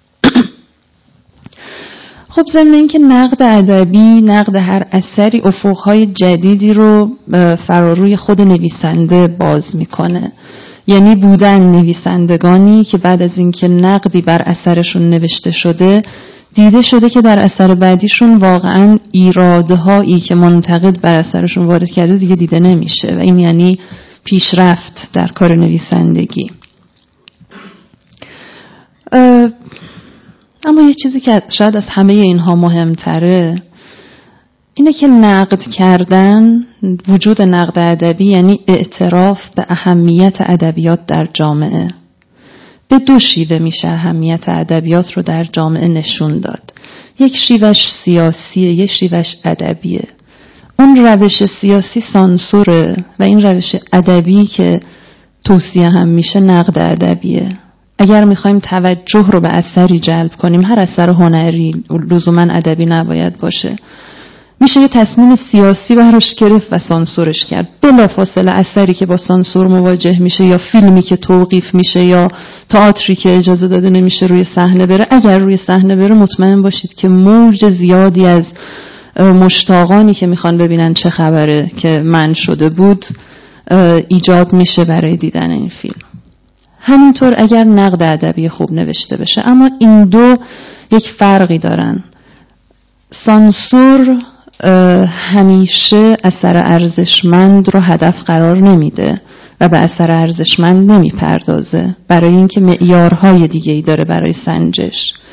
خب ضمن اینکه نقد ادبی، نقد هر اثری افقهای جدیدی رو فراروی خود نویسنده باز میکنه. یعنی بودن نویسندگانی که بعد از اینکه نقدی بر اثرشون نوشته شده، دیده شده که در اثر بعدیشون واقعاً ایرادهایی که منتقد بر اثرشون وارد کرده دیگه دیده نمیشه و این یعنی پیشرفت در کار نویسندگی. اما یه چیزی که شاید از همه اینها مهمتره اینه که نقد کردن، وجود نقد ادبی یعنی اعتراف به اهمیت ادبیات در جامعه. به دو شیوه میشه اهمیت ادبیات رو در جامعه نشون داد. یک شیوهش سیاسیه، یک شیوهش ادبیه. اون روش سیاسی سانسوره و این روش ادبی که توصیه هم میشه نقد ادبیه. اگر میخوایم توجه رو به اثری جلب کنیم، هر اثر هنری لزوما ادبی نباید باشه، میشه یه تصمیم سیاسی براش گرفت و سانسورش کرد. بلافاصله اثری که با سانسور مواجه میشه یا فیلمی که توقیف میشه یا تئاتری که اجازه داده نمیشه روی صحنه بره، اگر روی صحنه بره مطمئن باشید که موج زیادی از مشتاقانی که میخوان ببینن چه خبره که من شده بود ایجاد میشه برای دیدن این فیلم. همینطور اگر نقد ادبی خوب نوشته بشه. اما این دو یک فرقی دارن. سانسور همیشه اثر ارزشمند رو هدف قرار نمیده و به اثر ارزشمند نمیپردازه، برای اینکه معیارهای دیگه‌ای داره برای سنجش.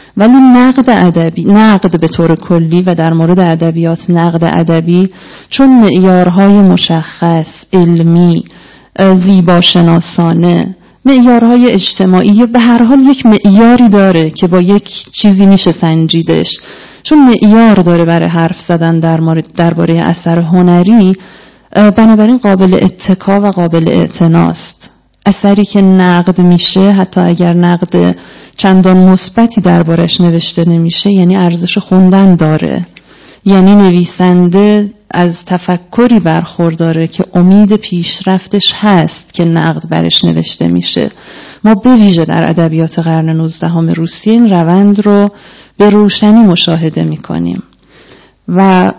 ولی نقد به طور کلی و در مورد ادبیات نقد ادبی چون معیارهای مشخص، علمی، زیباشناسانه، معیارهای اجتماعی به هر حال یک معیاری داره که با یک چیزی میشه سنجیدش، چون معیار داره برای حرف زدن درباره اثر هنری، بنابراین قابل اتکا و قابل اعتناست. اثری که نقد میشه حتی اگر نقد چندان مثبتی دربارش نوشته نمیشه یعنی ارزش خوندن داره، یعنی نویسنده از تفکری برخورداره که امید پیشرفتش هست که نقد برش نوشته میشه. ما به ویژه در ادبیات قرن 19 روسیه این روند رو به روشنی مشاهده میکنیم و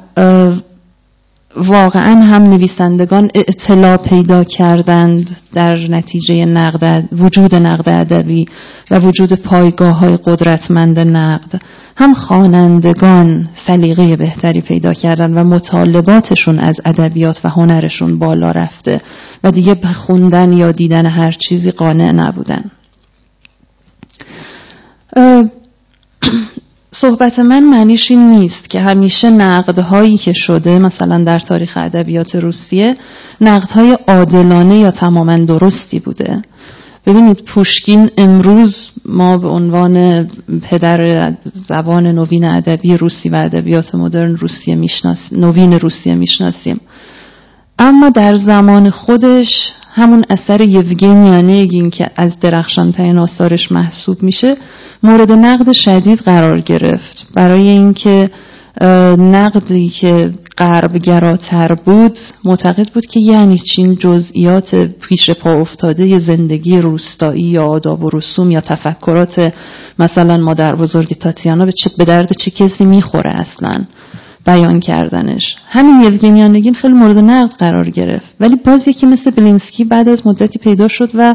واقعا هم نویسندگان اطلاع پیدا کردند در نتیجه وجود نقد ادبی و وجود پایگاه‌های قدرتمند نقد، هم خوانندگان سلیقه بهتری پیدا کردند و مطالباتشون از ادبیات و هنرشون بالا رفته و دیگه به خوندن یا دیدن هر چیزی قانع نبودن. صحبت من معنیش این نیست که همیشه نقدهایی که شده مثلا در تاریخ ادبیات روسیه نقدهای عادلانه یا تماما درستی بوده. ببینید پوشکین امروز ما به عنوان پدر زبان نوین ادبی روسی و ادبیات مدرن نوین روسیه میشناسیم، اما در زمان خودش همون اثر یوگنی اونیگین که از درخشان‌ترین آثارش محسوب میشه مورد نقد شدید قرار گرفت، برای اینکه نقدی که غربگراتر بود معتقد بود که یعنی چین جزئیات پیش پا افتاده زندگی روستایی یا آداب و رسوم یا تفکرات مثلا مادر بزرگ تاتیانا به درد چه کسی میخوره اصلا بیان کردنش. همین یوگنی اونیگین خیلی مورد نقد قرار گرفت، ولی باز یکی مثل بلینسکی بعد از مدتی پیدا شد و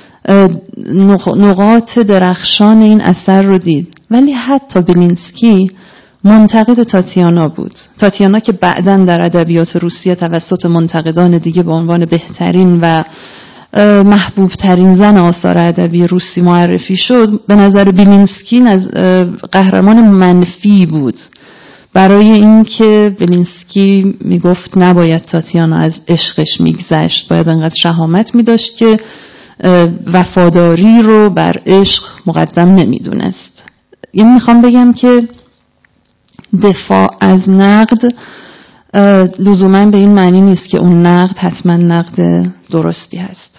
نقاط درخشان این اثر رو دید. ولی حتی بلینسکی منتقد تاتیانا بود، تاتیانا که بعداً در ادبیات روسیه توسط منتقدان دیگه به عنوان بهترین و محبوب ترین زن آثار ادبی روسی معرفی شد. به نظر بلینسکی قهرمان منفی بود، برای اینکه بلینسکی میگفت نباید تاتیانا از عشقش میگذشت، باید انقدر شهامت میداشت که وفاداری رو بر عشق مقدم نمیدونست. یعنی میخوام بگم که دفاع از نقد لزوما به این معنی نیست که اون نقد حتما نقد درستی هست.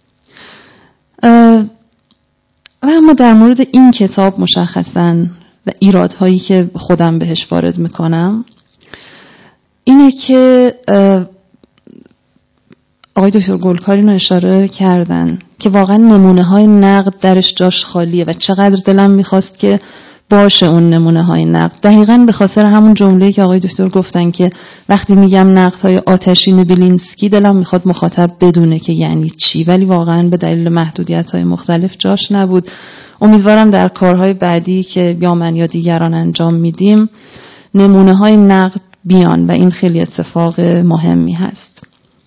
و اما در مورد این کتاب مشخصاً و ایرادهایی که خودم بهش وارد میکنم اینه که آقای دکتر گلکاری رو اشاره کردن که واقعا نمونه های نقد درش جاش خالیه و چقدر دلم میخواست که باشه اون نمونه های نقد، دقیقاً به خاطر همون جمله‌ای که آقای دکتر گفتن که وقتی میگم نقد های آتشین بلینسکی دلم میخواد مخاطب بدونه که یعنی چی، ولی واقعاً به دلیل محدودیت های مختلف جاش نبود. امیدوارم در کارهای بعدی که یا من یا دیگران انجام میدیم نمونه های نقد بیان و این خیلی اتفاق مهمی هست.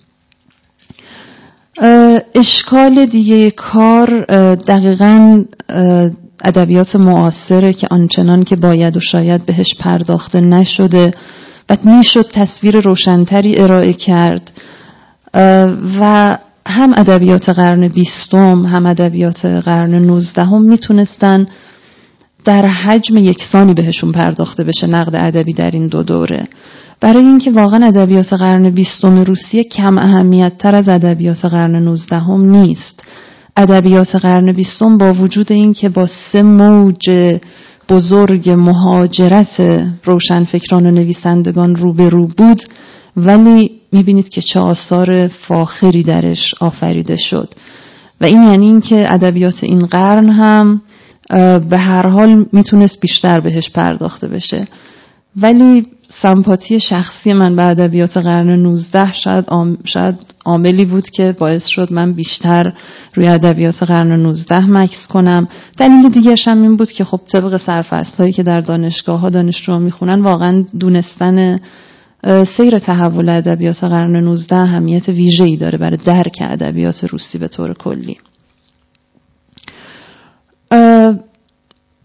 اشکال دیگه کار دقیقاً ادبیات معاصره که آنچنان که باید و شاید بهش پرداخته نشده و میشد تصویر روشنتری ارائه کرد و هم ادبیات قرن 20 هم ادبیات قرن 19 میتونستن در حجم یکسانی بهشون پرداخته بشه نقد ادبی در این دو دوره، برای اینکه واقعا ادبیات قرن 20 روسیه کم اهمیت تر از ادبیات قرن 19 نیست. ادبیات قرن 20 با وجود این که با 3 موج بزرگ مهاجرت روشنفکران و نویسندگان روبرو بود، ولی میبینید که چه آثار فاخری درش آفریده شد و این یعنی این که ادبیات این قرن هم به هر حال میتونست بیشتر بهش پرداخته بشه. ولی سمپاتی شخصی من به ادبیات قرن 19 شاید عاملی بود که باعث شد من بیشتر روی ادبیات قرن 19 مکث کنم. دلیل دیگه‌ش هم این بود که خب طبق سرفصل‌هایی که در دانشگاه‌ها دانشجوها میخونن واقعا دونستن سیر تحول ادبیات قرن 19 اهمیت ویژه‌ای داره برای درک ادبیات روسی به طور کلی.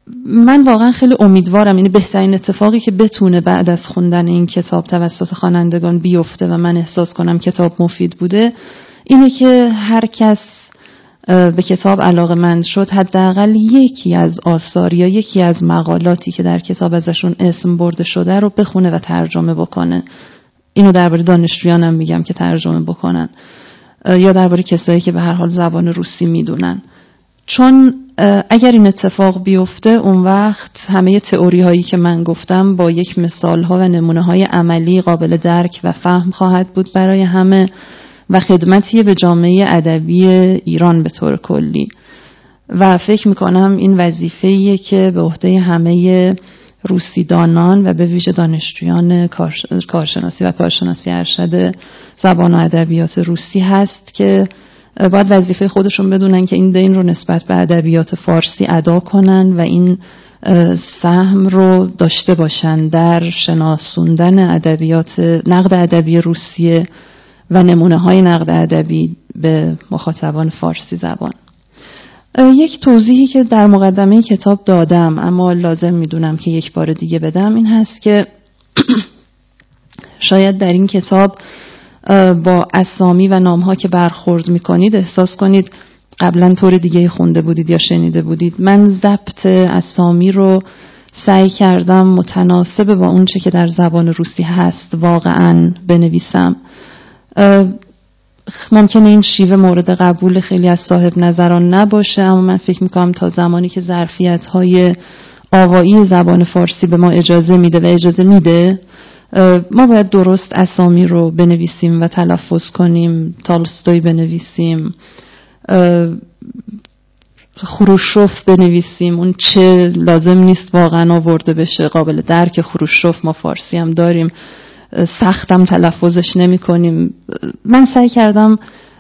من واقعا خیلی امیدوارم، یعنی بهترین اتفاقی که بتونه بعد از خوندن این کتاب توسط خوانندگان بیفته و من احساس کنم کتاب مفید بوده، اینه که هر کس به کتاب علاقه‌مند شد حداقل یکی از آثار یا یکی از مقالاتی که در کتاب ازشون اسم برده شده رو بخونه و ترجمه بکنه. اینو درباره دانشجویانم میگم که ترجمه بکنن، یا درباره کسایی که به هر حال زبان روسی میدونن. چون اگر این اتفاق بیفته، اون وقت همه تئوری هایی که من گفتم با یک مثال ها و نمونه های عملی قابل درک و فهم خواهد بود برای همه و خدمتی به جامعه ادبی ایران به طور کلی. و فکر میکنم این وظیفه‌ایه که به عهده همه روسیدانان و به ویژه دانشجویان کارشناسی و کارشناسی ارشد زبان و ادبیات روسی هست که باید وظیفه خودشون بدونن که این دین رو نسبت به ادبیات فارسی ادا کنن و این سهم رو داشته باشن در شناسوندن ادبیات نقد ادبی روسیه و نمونه های نقد ادبی به مخاطبان فارسی زبان. یک توضیحی که در مقدمه کتاب دادم اما لازم میدونم که یک بار دیگه بدم این هست که شاید در این کتاب با اسامی و نامها که برخورد میکنید احساس کنید قبلا طور دیگه خونده بودید یا شنیده بودید. من ضبط اسامی رو سعی کردم متناسب با اون چه که در زبان روسی هست واقعا بنویسم. ممکنه این شیوه مورد قبول خیلی از صاحب نظران نباشه، اما من فکر میکنم تا زمانی که ظرفیت‌های آوایی زبان فارسی به ما اجازه میده و اجازه میده، ما باید درست اسامی رو بنویسیم و تلفظ کنیم. تالستوی بنویسیم، خروشوف بنویسیم، اون چه لازم نیست واقعا آورده بشه، قابل درک خروشوف ما فارسی هم داریم، سختم تلفظش نمی کنیم. من سعی کردم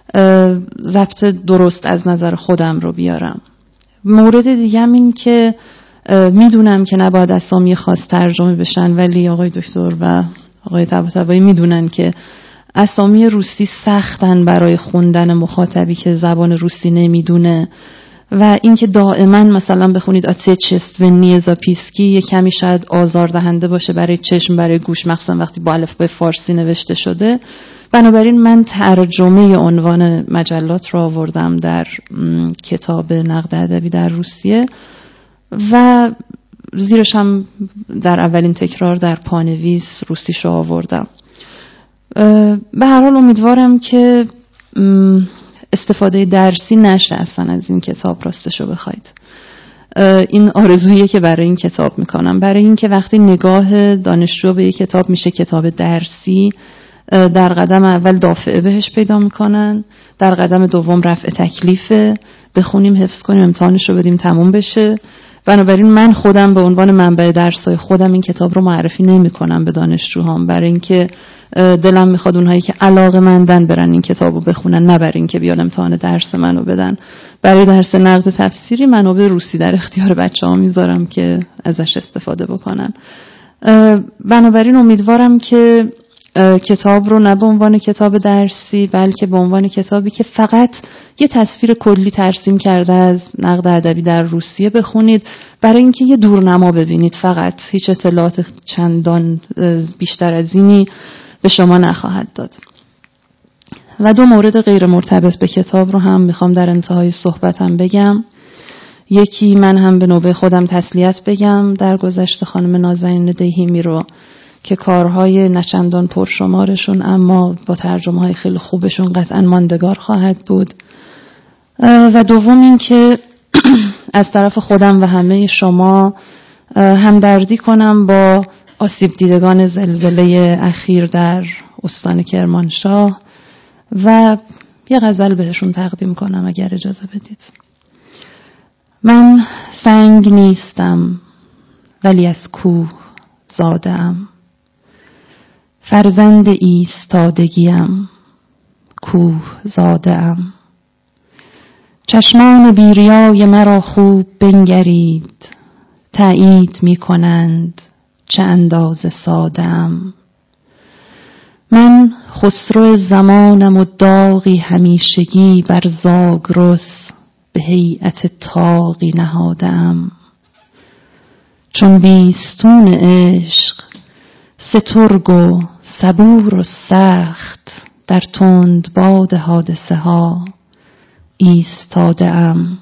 ضبط درست از نظر خودم رو بیارم. مورد دیگه هم این که میدونم که نباید اسامی خاص ترجمه بشن، ولی آقای دکتر و آقای طباطبایی میدونن که اسامی روسی سختن برای خوندن مخاطبی که زبان روسی نمیدونه و اینکه دائما مثلا بخونید آتیچستونی زاپیسکی یه کمی شاید آزاردهنده باشه برای چشم، برای گوش، مخصوصا وقتی با الفبای فارسی نوشته شده. بنابراین من ترجمه عنوان مجلات رو آوردم در کتاب نقد ادبی در روسیه و زیرش هم در اولین تکرار در پانویس روسیش رو آوردم. به هر حال امیدوارم که استفاده درسی نشه اصلا از این کتاب، راستشو بخواید. این آرزویی که برای این کتاب میکنم، برای این که وقتی نگاه دانشجو به یک کتاب میشه کتاب درسی، در قدم اول دافعه بهش پیدا میکنن، در قدم دوم رفع تکلیفه، بخونیم، حفظ کنیم، امتحانش رو بدیم، تموم بشه. بنابراین من خودم به عنوان منبع درسای خودم این کتاب رو معرفی نمی‌کنم به دانشجوهام، برای اینکه دلم میخواد اونهایی که علاقه‌مندن برن این کتابو بخونن، نه برای اینکه بیان امتحان درس منو بدن. برای درس نقد تفسیری منابع روسی در اختیار بچه‌ها میذارم که ازش استفاده بکنن. بنابراین امیدوارم که کتاب رو نه به عنوان کتاب درسی بلکه به عنوان کتابی که فقط یه تصویر کلی ترسیم کرده از نقد ادبی در روسیه بخونید، برای اینکه یه دورنما ببینید، فقط هیچ اطلاعات چندان بیشتر از اینی به شما نخواهد داد. و دو مورد غیر مرتبط به کتاب رو هم میخوام در انتهای صحبتم بگم. یکی، من هم به نوبه خودم تسلیت بگم در گذشته خانم نازنین دیهیمی رو که کارهای نچندان پرشمارشون اما با ترجمه‌های خیلی خوبشون قطعاً ماندگار خواهد بود. و دوم این که از طرف خودم و همه شما همدردی کنم با آسیب دیدگان زلزله اخیر در استان کرمانشاه و یه غزل بهشون تقدیم کنم اگر اجازه بدید. من سنگ نیستم ولی از کوه زاده‌ام، فرزند ایستادگیم، کوه زاده‌ام. چشمان بیریای مرا خوب بنگرید، تایید می کنند چه اندازه ساده‌ام. من خسرو زمانم و داغی همیشگی بر زاگرس به هیئت تاقی نهاده‌ام. چون بیستون عشق سترگ و صبور و سخت در تند باد حادثه ها ایستاده ام.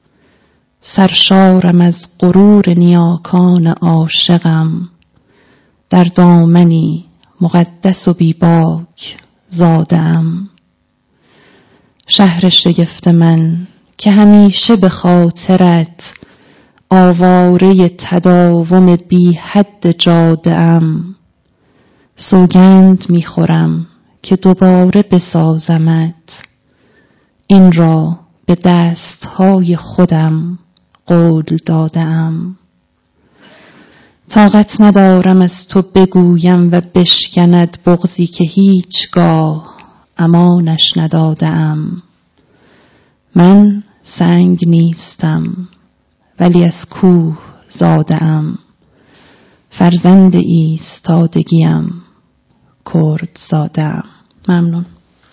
سرشارم از غرور نیاکان عاشقم، در دامنی مقدس و بیباک زاده ام. شهر شگفت من که همیشه به خاطرت آواره تداوم بی حد جاده ام. سوگند میخورم که دوباره بسازمت، این را به دستهای خودم قول دادم. طاقت ندارم از تو بگویم و بشکند بغضی که هیچگاه امانش ندادم. من سنگ نیستم ولی از کوه زادم، فرزند ایستادگیم کرد زادم. ممنون.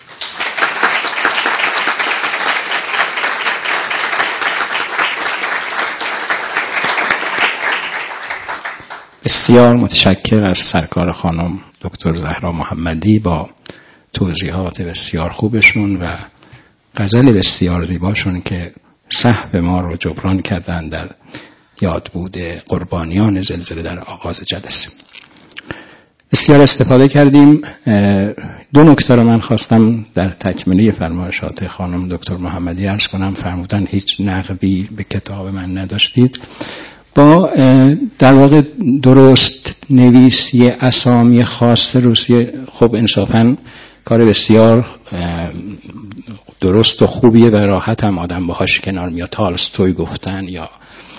بسیار متشکر از سرکار خانم دکتر زهرا محمدی با توضیحات بسیار خوبشون و غزل بسیار زیباشون که سهو ما رو جبران کردن در یادبود قربانیان زلزله در آغاز جلسه. بسیار استفاده کردیم. دو نکته رو من خواستم در تکمیلی فرمایشات خانم دکتر محمدی عرض کنم. فرمودن هیچ نقدی به کتاب من نداشتید. با در واقع درست نویسی اسامی خاص روسیه خب انصافاً کار بسیار درست و خوبیه و راحت هم آدم باهاش کنار میاد. تالستوی گفتن یا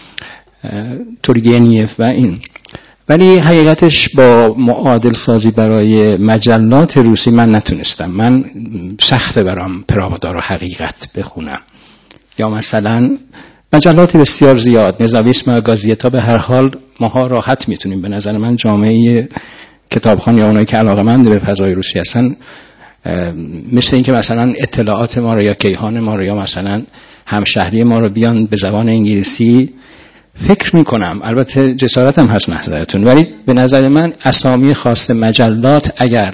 تورگنیف و این، ولی حقیقتش با معادل سازی برای مجلات روسی من نتونستم. من سخته برام پراودا رو حقیقت بخونم، یا مثلا مجلات بسیار زیاد نزاویسم و گازیتا. به هر حال ماها راحت میتونیم، به نظر من جامعه کتابخوان یا اونایی که علاقه‌مند به فضای روسی هستن، مثل این که مثلا اطلاعات ما رو یا کیهان ما رو یا مثلا همشهری ما رو بیان به زبان انگلیسی، فکر میکنم، البته جسارتم هست نظرتون، ولی به نظر من اسامی خاص مجلات اگر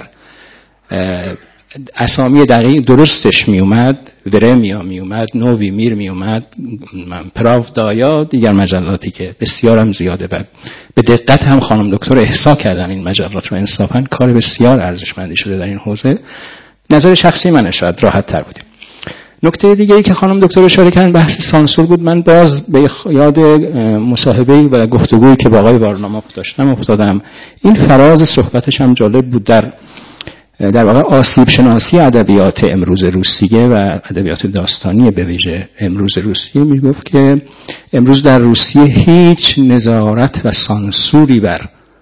اسامی دقیق درستش میومد، ورمیا میومد، نووی میر میومد، پراودا یا دیگر مجلاتی که بسیارم زیاده و به دقت هم خانم دکتر احصا کردن این مجلات رو، انصافا کار بسیار ارزشمندی شده در این حوزه. نظر شخصی من شاید راحت تر بودیم. نکته دیگه‌ای که خانم دکتر اشاره کردن بحث سانسور بود. من باز به یاد مصاحبه‌ای و گفتگویی که با آقای وارناموف داشتم افتادم. این فراز صحبتش هم جالب بود. در واقع آسیب شناسی ادبیات امروز روسیه و ادبیات داستانی به ویژه امروز روسیه میگفت که امروز در روسیه هیچ نظارت و سانسوری بر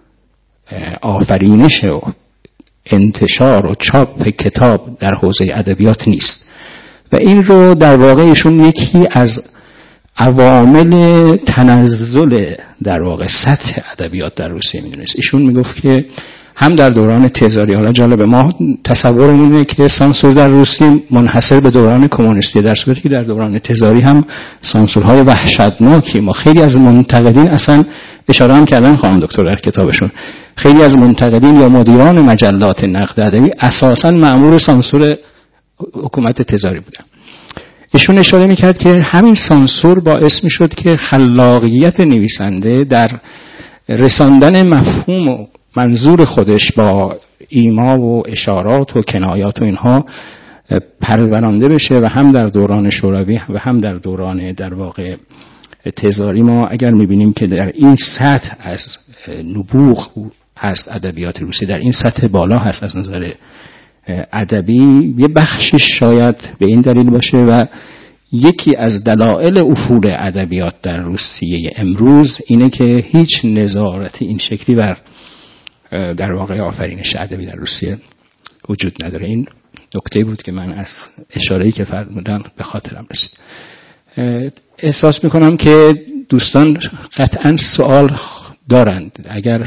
آفرینش و انتشار و چاپ کتاب در حوزه ادبیات نیست و این رو در واقع ایشون یکی از عوامل تنزل در واقع سطح ادبیات در روسیه میدونست. ایشون میگفت که هم در دوران تزاری، حالا جالبه ما تصور اینه که سانسور در روسیه منحصر به دوران کمونیستی، در صورتی که در دوران تزاری هم سانسورهای وحشتناکی، ما خیلی از منتقدین اصلا اشاره هم کردن خانم دکتر در کتابشون، خیلی از منتقدین یا مدیران مجلات نقد ادبی اساساً مأمور سانسور حکومت تزاری بودن. ایشون اشاره میکرد که همین سانسور باعث میشد که خلاقیت نویسنده در رساندن مفهوم و منظور خودش با ایما و اشارات و کنایات و اینها پرورانده بشه و هم در دوران شوروی و هم در دوران در واقع تزاری ما اگر میبینیم که در این سطح از نبوغ هست ادبیات روسی، در این سطح بالا هست از نظر ادبی، یه بخشش شاید به این دلیل باشه و یکی از دلایل افول ادبیات در روسیه امروز اینه که هیچ نظارتی این شکلی بر در واقع آفرینش ادبی در روسیه وجود نداره. این نکته بود که من از اشاره‌ای که فرمودن به خاطرم رسید. احساس میکنم که دوستان قطعا سوال دارند. اگر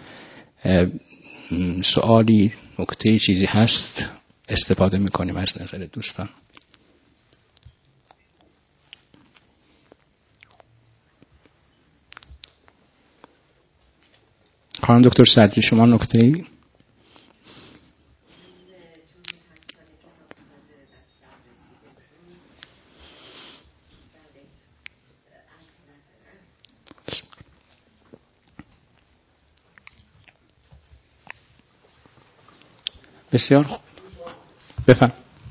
سوالی، نکته چیزی هست استفاده میکنیم از نظر دوستان. خانم دکتر صدری شما نکته‌ای؟ بسیار خوب، بفهم.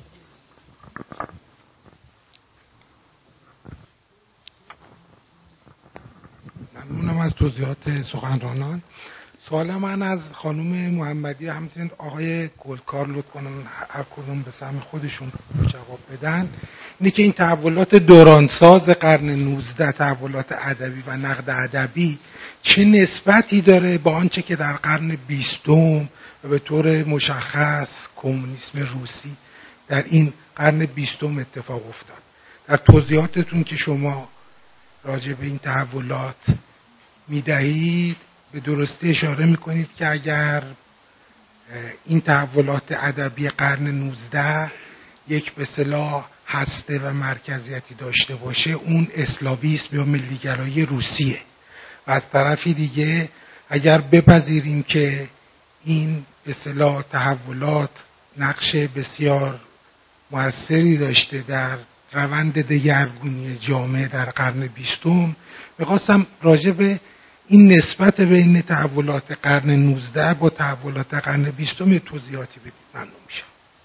ممنونم از توضیحات سخنرانان. سوال من از خانم محمدی، همچنین آقای گلکار لطف کنن هر کدوم به سهم خودشون جواب بدن، اینه که این تحولات دورانساز قرن 19، تحولات ادبی و نقد ادبی، چه نسبتی داره با آنچه که در قرن 20 و به طور مشخص کمونیسم روسی در این قرن 20 اتفاق افتاد؟ در توضیحاتتون که شما راجع به این تحولات میدهید به درستی اشاره میکنید که اگر این تحولات ادبی قرن 19 یک به اصطلاح هسته و مرکزیتی داشته باشه، اون اسلاویسم یا ملیگرایی روسیه، و از طرفی دیگه اگر بپذیریم که این به اصطلاح تحولات نقش بسیار موثری داشته در روند دگرگونی جامعه در قرن 20، میخواستم راجع به این نسبت بین تحولات قرن 19 با تحولات قرن 20 یه توضیحاتی بدید. ممنون میشم.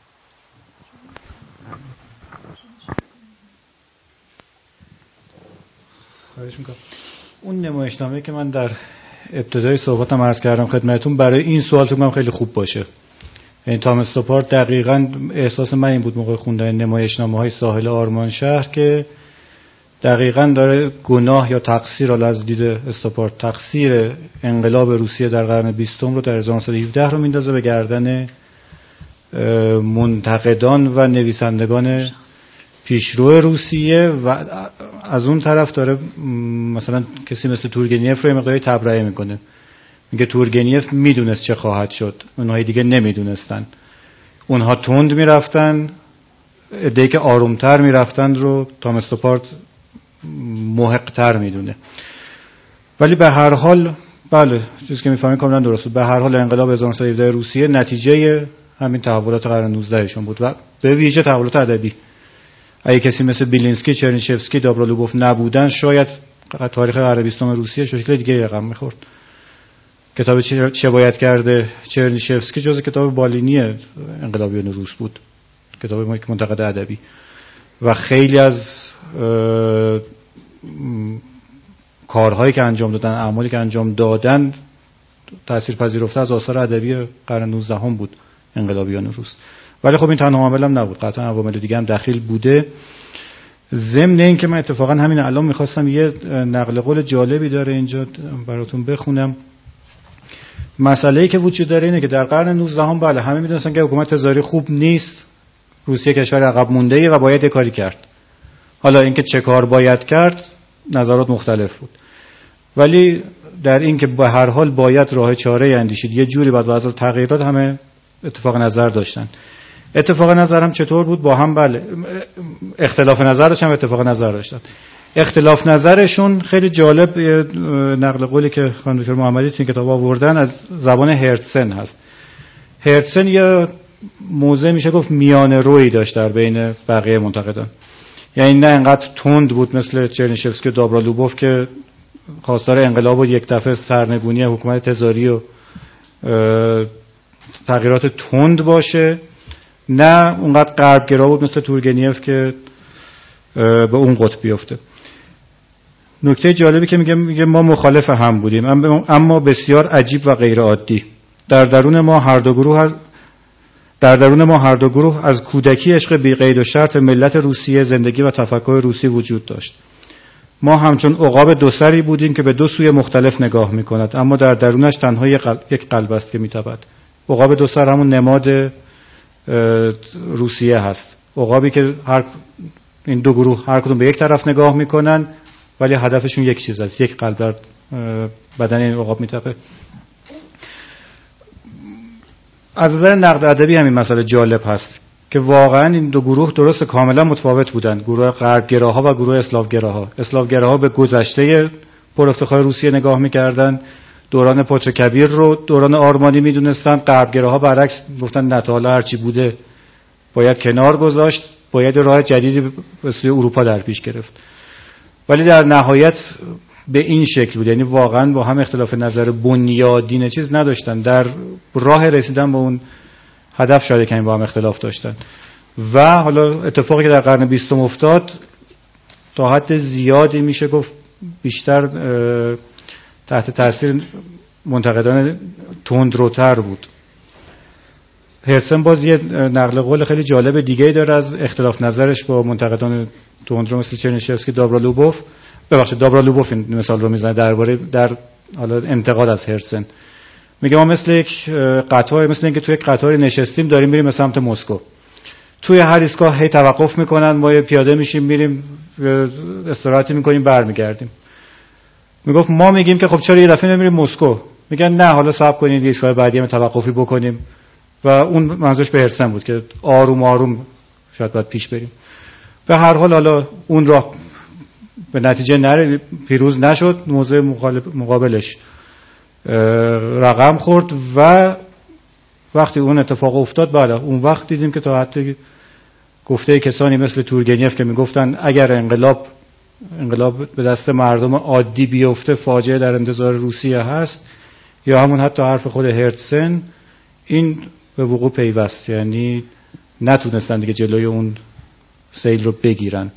خواهش میکنم. اون نمایشنامه که من در ابتدای صحبتم عرض کردم خدمتتون، برای این سوال فکر کنم خیلی خوب باشه. یعنی تامس توپارد، دقیقاً احساس من این بود موقع خوندن نمایشنامه‌های ساحل آرمانشهر که دقیقاً داره گناه یا تقصیر، از دید استوپارد تقصیر انقلاب روسیه در قرن 20 رو در 1917 رو میندازه به گردن منتقدان و نویسندگان پیشرو روسیه، و از اون طرف داره مثلا کسی مثل تورگنیف رو مقداری تبرئه میکنه. میگه تورگنیف میدونست چه خواهد شد، اونهای دیگه نمیدونستن. اونها تند میرفتن، عده‌ای که آرومتر میرفتن رو تامس توپارد محق‌تر میدونه. ولی به هر حال بله، چیزی که میفهمیم کاملا درسته. به هر حال انقلاب 1917 روسیه نتیجه همین تحولات قرن 19 شون بود و به ویژه تحولات ادبی. اگه کسی مثل بیلینسکی، چرنیشفسکی، دابرالوبوف نبودن، شاید تاریخ قرن 20 روسیه شکل دیگه رقم می‌خورد. کتاب چه باید کرده چرنیشفسکی جزء کتاب بالینی انقلابیون روس بود، کتاب منتقد ادبی، و خیلی از کارهایی که انجام دادن، اعمالی که انجام دادن تاثیرپذیرفته از آثار ادبی قرن 19 هم بود انقلابیون روس. ولی خب این تنها عامل هم نبود، قطعا عوامل دیگه هم دخیل بوده. ضمن این که من اتفاقا همین الان میخواستم یه نقل قول جالبی داره اینجا براتون بخونم. مسئله‌ای که وجود داره اینه که در قرن 19 هم بله همه میدونستن که حکومت تزاری خوب نیست، روسیه کشور عقب مونده‌ای و باید یه کاری کرد. حالا اینکه چه کار باید کرد نظرات مختلف بود، ولی در این که به هر حال باید راه چاره اندیشید، یه جوری باید وضع تغییرات همه اتفاق نظر داشتن. اتفاق نظر هم چطور بود؟ با هم بله اختلاف نظر داشتن و اتفاق نظر داشتن. اختلاف نظرشون خیلی جالب، نقل قولی که خانم دکتر محمدی تو این کتاب آوردن از زبان هرتسن هست. هرتسن یه موضع میشه گفت میانه رویی داشت در بین بقیه منتقدان، یعنی نه انقدر تند بود مثل چرنیشفسکی و دابرالوبوف که خواستار انقلاب و یک دفعه سرنگونی حکومت تزاری و تغییرات تند باشه، نه اونقدر غربگرا بود مثل تورگنیف که به اون قطب بیفته. نکته جالبی که میگه ما مخالف هم بودیم اما بسیار عجیب و غیر عادی. در درون ما هر دو گروه از کودکی عشق بی قید و شرط ملت روسیه، زندگی و تفکر روسی وجود داشت. ما همچون عقاب دو سری بودیم که به دو سوی مختلف نگاه میکند، اما در درونش تنها یک قلب است که میتپد. عقاب دو سر همون نماد روسیه هست، عقابی که این دو گروه هر کدوم به یک طرف نگاه میکنن ولی هدفشون یک چیز است، یک قلب در بدن این عقاب میتپه. از نظر نقد ادبی همین مسئله جالب هست که واقعا این دو گروه درست کاملا متفاوت بودن، گروه غربگراها و گروه اسلافگراها. اسلافگراها به گذشته پر افتخار روسیه نگاه میکردن، دوران پتر کبیر رو دوران آرمانی میدونستن، غربگراها برعکس گفتن نه تا حالا هرچی بوده باید کنار گذاشت، باید راه جدیدی به سوی اروپا در پیش گرفت. ولی در نهایت به این شکل بود، یعنی واقعا با هم اختلاف نظر بنیادین چیز نداشتن، در راه رسیدن به اون هدف شاید کمی با هم اختلاف داشتن. و حالا اتفاقی که در قرن 20 افتاد تا حد زیادی میشه گفت بیشتر تحت تاثیر منتقدان تندروتر بود. هرتسن باز یه نقل قول خیلی جالب دیگه داره از اختلاف نظرش با منتقدان تندرو مثل چرنیشفسکی، دابرالوبوف. ببخشید دابرالوبوف این مثال رو میزنه درباره در حالا انتقاد از هرتسن. میگه ما مثل یک قطار، مثل اینکه توی یک قطار نشستیم داریم میریم به سمت مسکو. توی هر ایستگاه هی توقف میکنن، ما پیاده میشیم میریم استراحتی میکنیم برمیگردیم. میگفت ما میگیم که خب چرا یه دفعه نمیریم مسکو؟ میگن نه حالا صبر کنید ایستگاه بعدی هم توقفی بکنیم. و اون منظورش به هرتسن بود که آروم آروم شاید باید پیش بریم. به هر حال حالا اون راه به نتیجه پیروز نشد، موضع مقابلش رقم خورد و وقتی اون اتفاق افتاد بله اون وقت دیدیم که تا حتی گفته کسانی مثل تورگنیف که میگفتن اگر انقلاب به دست مردم عادی بیفته فاجعه در انتظار روسیه هست، یا همون حتی حرف خود هرتسن، این به وقوع پیوست، یعنی نتونستن دیگه جلوی اون سیل رو بگیرن.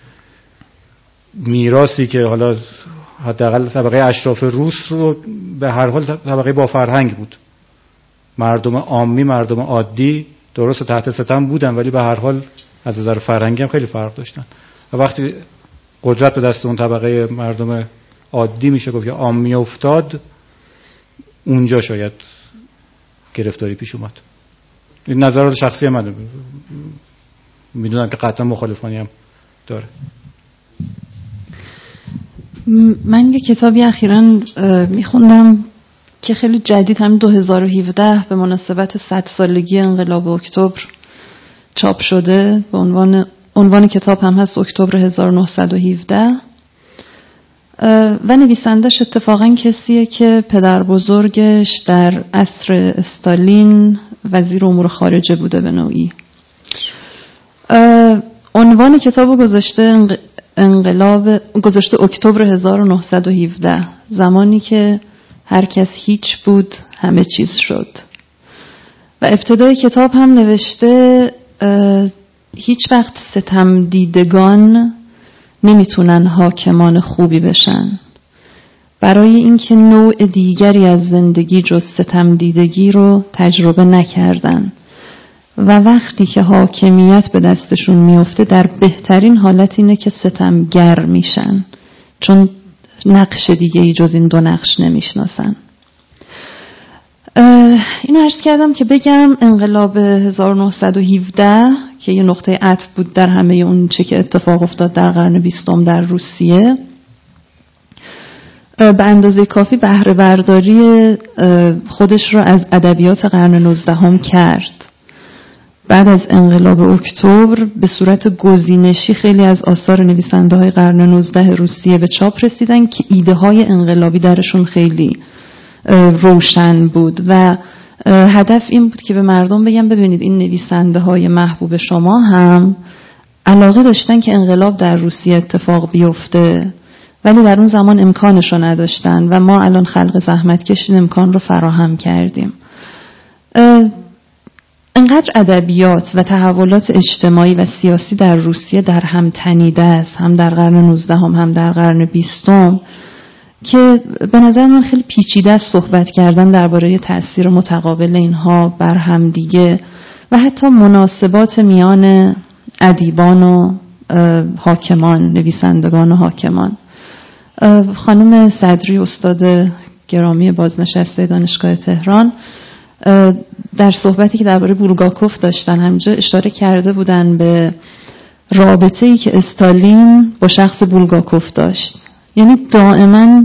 میراثی که حالا حداقل طبقه اشراف روس رو به هر حال طبقه با فرهنگ بود، مردم عامی، مردم عادی درست تحت ستم بودن ولی به هر حال از نظر فرهنگی هم خیلی فرق داشتن. و وقتی قدرت به دست اون طبقه مردم عادی میشه گفت یا عامی افتاد، اونجا شاید گرفتاری پیش اومد. این نظرات شخصی منه، میدونم که قطعا مخالفانی هم داره. من یه کتابی اخیراً میخوندم که خیلی جدید، همین 2017 به مناسبت 100 سالگی انقلاب اکتبر چاپ شده. به عنوان کتاب هم هست اکتبر 1917 و نویسندش اتفاقاً کسیه که پدر بزرگش در عصر استالین وزیر امور خارجه بوده به نوعی. عنوان کتابو گذاشته اکتبر 1917، زمانی که هر کس هیچ بود همه چیز شد. و ابتدای کتاب هم نوشته هیچ وقت ستم دیدگان نمیتونن حاکمان خوبی بشن، برای اینکه نوع دیگری از زندگی جز ستم دیدگی رو تجربه نکردن و وقتی که حاکمیت به دستشون میفته در بهترین حالت اینه که ستمگر میشن، چون نقش دیگه‌ای جز این دو نقش نمیشناسن. اینو عرض کردم که بگم انقلاب 1917 که یه نقطه عطف بود در همه اون چه که اتفاق افتاد در قرن 20 در روسیه، به اندازه کافی بهره برداری خودش رو از ادبیات قرن 19 کرد. بعد از انقلاب اکتبر به صورت گزینشی خیلی از آثار نویسنده های قرن 19 روسیه به چاپ رسیدن که ایده های انقلابی درشون خیلی روشن بود و هدف این بود که به مردم بگم ببینید این نویسنده های محبوب شما هم علاقه داشتن که انقلاب در روسیه اتفاق بیفته، ولی در اون زمان امکانش رو نداشتن و ما الان خلق زحمت کشید امکان رو فراهم کردیم. انقدر ادبیات و تحولات اجتماعی و سیاسی در روسیه در هم تنیده است، هم در قرن 19 هم در قرن 20 که به نظر من خیلی پیچیده است صحبت کردن درباره تأثیر متقابل اینها بر هم دیگه و حتی مناسبات میان ادیبان و حاکمان، نویسندگان و حاکمان. خانم صدری استاد گرامی بازنشسته دانشگاه تهران در صحبتی که درباره بولگاکوف داشتن همینجا اشاره کرده بودن به رابطه‌ای که استالین با شخص بولگاکوف داشت. یعنی دائما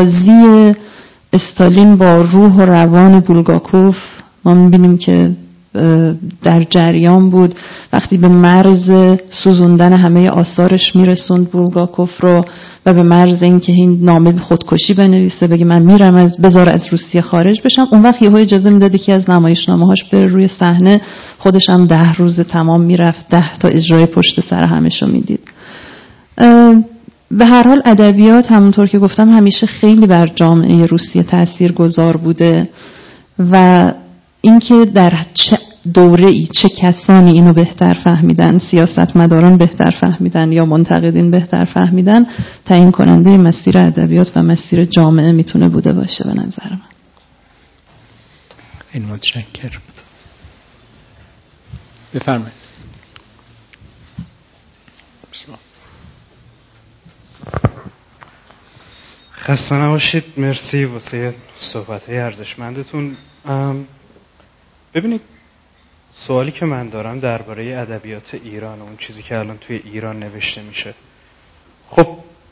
بازی استالین با روح و روان بولگاکوف ما می‌بینیم که در جریان بود. وقتی به مرز سوزوندن همه آثارش میرسوند بولگاکوف رو و به مرز این که این نامه به خودکشی بنویسه، بگه من میرم بذار از روسیه خارج بشم، اون وقت یهو اجازه میداد که از نمایشنامه‌هاش بره روی صحنه، خودش هم 10 روز تمام میرفت 10 تا اجرای پشت سر همشو میدید. به هر حال ادبیات همونطور که گفتم همیشه خیلی بر جامعه روسیه تاثیرگذار بوده و اینکه در چه دوره‌ای چه کسانی اینو بهتر فهمیدن، سیاستمداران بهتر فهمیدن یا منتقدین بهتر فهمیدن، تعیین کننده مسیر ادبیات و مسیر جامعه میتونه بوده باشه به نظر من. این متشکرم. بفرمایید. خسته نباشید. مرسی واسه صحبت‌های ارزشمندتون. ببینید سوالی که من دارم درباره ادبیات ایران و اون چیزی که الان توی ایران نوشته میشه، خب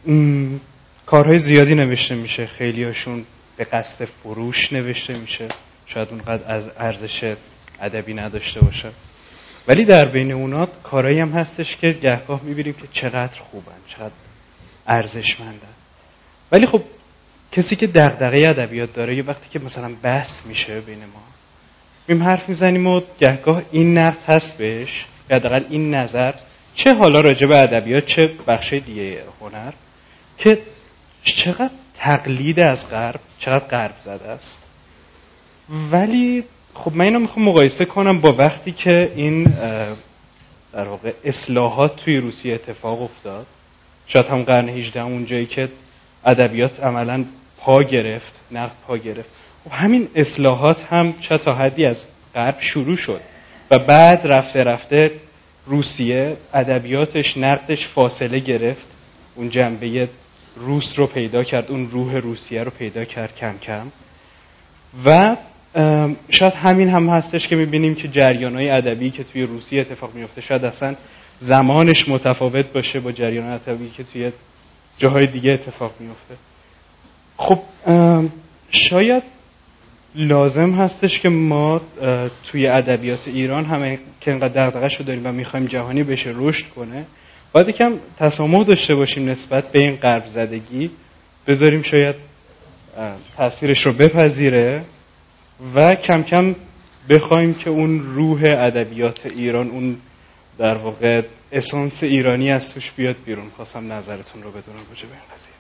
کارهای زیادی نوشته میشه، خیلیاشون به قصد فروش نوشته میشه، شاید اونقدر از ارزش ادبی نداشته باشه، ولی در بین اونا کارهایی هم هستش که گهگاه میبینیم که چقدر خوبن، چقدر ارزشمندن. ولی خب کسی که دغدغه ادبیات داره، یه وقتی که مثلا بحث میشه بین ما میم حرف میزنیم و گهگاه این نقد هست بهش، یا حداقل این نظر، چه حالا راجع به ادبیات چه بخش دیگه هنر، که چقدر تقلید از غرب، چقدر غرب زده است. ولی خب من اینو میخوام مقایسه کنم با وقتی که این در واقع اصلاحات توی روسیه اتفاق افتاد، شاید هم قرن 18 اون جایی که ادبیات عملاً پا گرفت، نقد پا گرفت، و همین اصلاحات هم چه تا حدی از غرب شروع شد و بعد رفته رفته روسیه ادبیاتش، نقدش فاصله گرفت، اون جنبه روس رو پیدا کرد، اون روح روسیه رو پیدا کرد کم کم. و شاید همین هم هستش که میبینیم که جریان‌های ادبی که توی روسیه اتفاق میفته شاید اصلا زمانش متفاوت باشه با جریان ادبی که توی جاهای دیگه اتفاق میفته. خب شاید لازم هستش که ما توی ادبیات ایران همه که اینقدر دغدغه‌شو داریم و میخوایم جهانی بشه، رشد کنه، باید یکم تسامح داشته باشیم نسبت به این غرب زدگی، بذاریم شاید تاثیرش رو بپذیره و کم کم بخوایم که اون روح ادبیات ایران، اون در واقع اسانس ایرانی از توش بیاد بیرون. خواستم نظرتون رو بدونم راجع به این قضیه.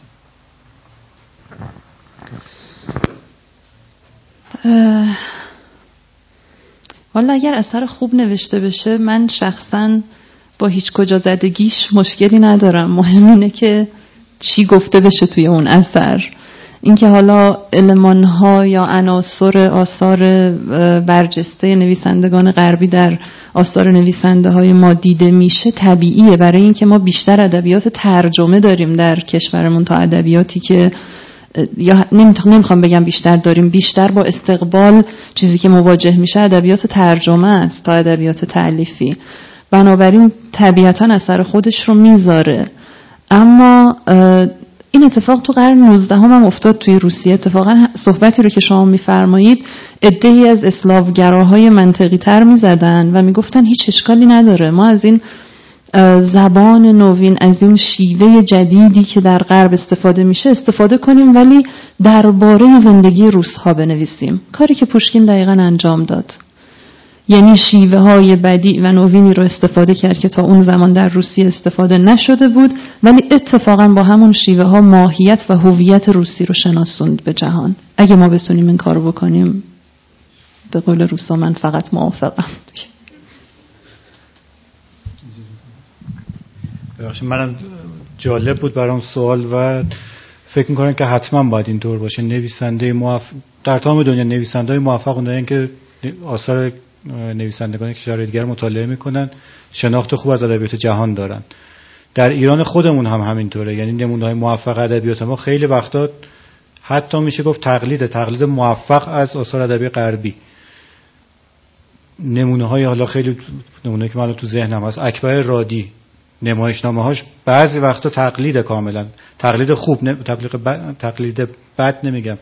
والا اگر اثر خوب نوشته بشه من شخصا با هیچ کجا زدگیش مشکلی ندارم. مهم اینه که چی گفته بشه توی اون اثر. اینکه حالا المان‌ها یا عناصر آثار برجسته نویسندگان غربی در آثار نویسنده‌های ما دیده میشه طبیعیه، برای اینکه ما بیشتر ادبیات ترجمه داریم در کشورمون تا ادبیاتی که، یا نمیخوام بگم بیشتر داریم، بیشتر با استقبال چیزی که مواجه میشه ادبیات ترجمه است تا ادبیات تألیفی. بنابراین طبیعتاً اثر خودش رو میذاره. اما این اتفاق تو قرن 19 هم افتاد توی روسیه. اتفاقا صحبتی رو که شما میفرمایید عده‌ای از اسلامگراهای منطقی تر میزدن و میگفتن هیچ اشکالی نداره ما از این زبان نوین، از این شیوه جدیدی که در غرب استفاده میشه استفاده کنیم، ولی درباره زندگی روس‌ها بنویسیم. کاری که پوشکین دقیقاً انجام داد. یعنی شیوه های بدیع و نوینی رو استفاده کرد که تا اون زمان در روسیه استفاده نشده بود، ولی اتفاقا با همون شیوه ها ماهیت و هویت روسی رو شناسوند به جهان. اگه ما بتونیم این کارو بکنیم، به قول روسا من فقط موافقم. منم جالب بود برام سوال و فکر میکنم که حتما باید این طور باشه. نویسنده در تمام دنیا نویسنده‌های موفق اونایی که آثار نویسندگان کشورهای دیگر مطالعه میکنن، شناخت خوب از ادبیات جهان دارن. در ایران خودمون هم همینطوره. یعنی نمونه‌های موفق ادبیات ما خیلی وقتا حتی میشه گفت تقلید موفق از آثار ادبی غربی. نمونه‌های حالا خیلی نمونه‌ای که من تو ذهنم هست، اکبر رادی نمایشنامه‌هاش بعضی وقتا تقلید کاملا، تقلید خوب، تقلید بد نمیگم،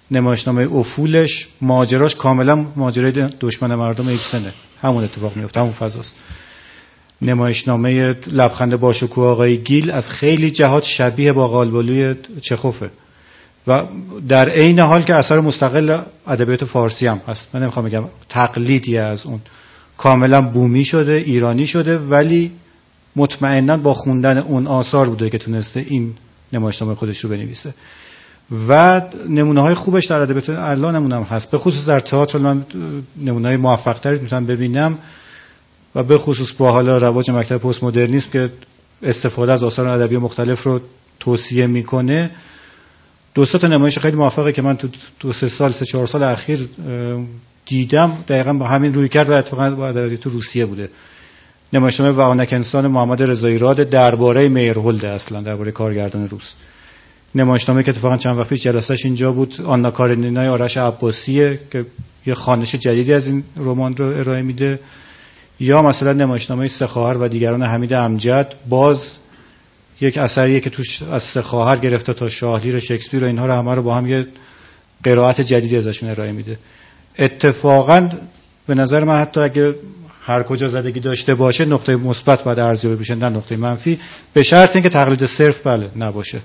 نمایشنامه افولش ماجراش کاملا ماجرای دشمن مردم ایبسنه، همون اتفاق میفته، همون فضاست. نمایشنامه لبخند باشکوه آقای گیل از خیلی جهات شبیه با قالبالوی چخوفه و در عین حال که اثر مستقل ادبیات فارسی هم هست. من نمیخوام بگم تقلیدی از اون، کاملا بومی شده، ایرانی شده، ولی مطمئنا با خوندن اون آثار بوده که تونسته این نمایشنامه خودش رو بنویسه. و نمونه‌های خوبش در ادبیات الان نمونه هم هست، به خصوص در تئاتر من نمونه‌های موفق‌تری میتونم ببینم و به خصوص با حالا رواج مکتب پست مدرنیسم که استفاده از آثار ادبی مختلف رو توصیه میکنه. دو سه تا نمایش خیلی موفقه که من تو 3-4 سال اخیر دیدم دقیقاً با همین رویکرد و اتفاقاً با ادبیات روسیه بوده. نمایشنامه وانک انسان محمد رضایی راد درباره میرهولد، اصلا درباره کارگردان روس. نمایشنامه که اتفاقاً چند وقت پیش جلسه‌اش اینجا بود، آنا کارنینای آرش عباسیه که یه خوانش جدیدی از این رمان رو ارائه میده. یا مثلا نمایشنامه سه خواهر و دیگران حمید امجد، باز یک اثریه که توش از سه خواهر گرفته تا شاهلیر شکسپیر و اینها رو همه رو با هم یه قرائت جدیدی ازشون ارائه میده. اتفاقاً به نظر من حتی اگه هر کجا زدگی داشته باشه نقطه مثبت باید ارزیابی بشه، نه نقطه منفی، به شرط اینکه تقلید صرف بله نباشه.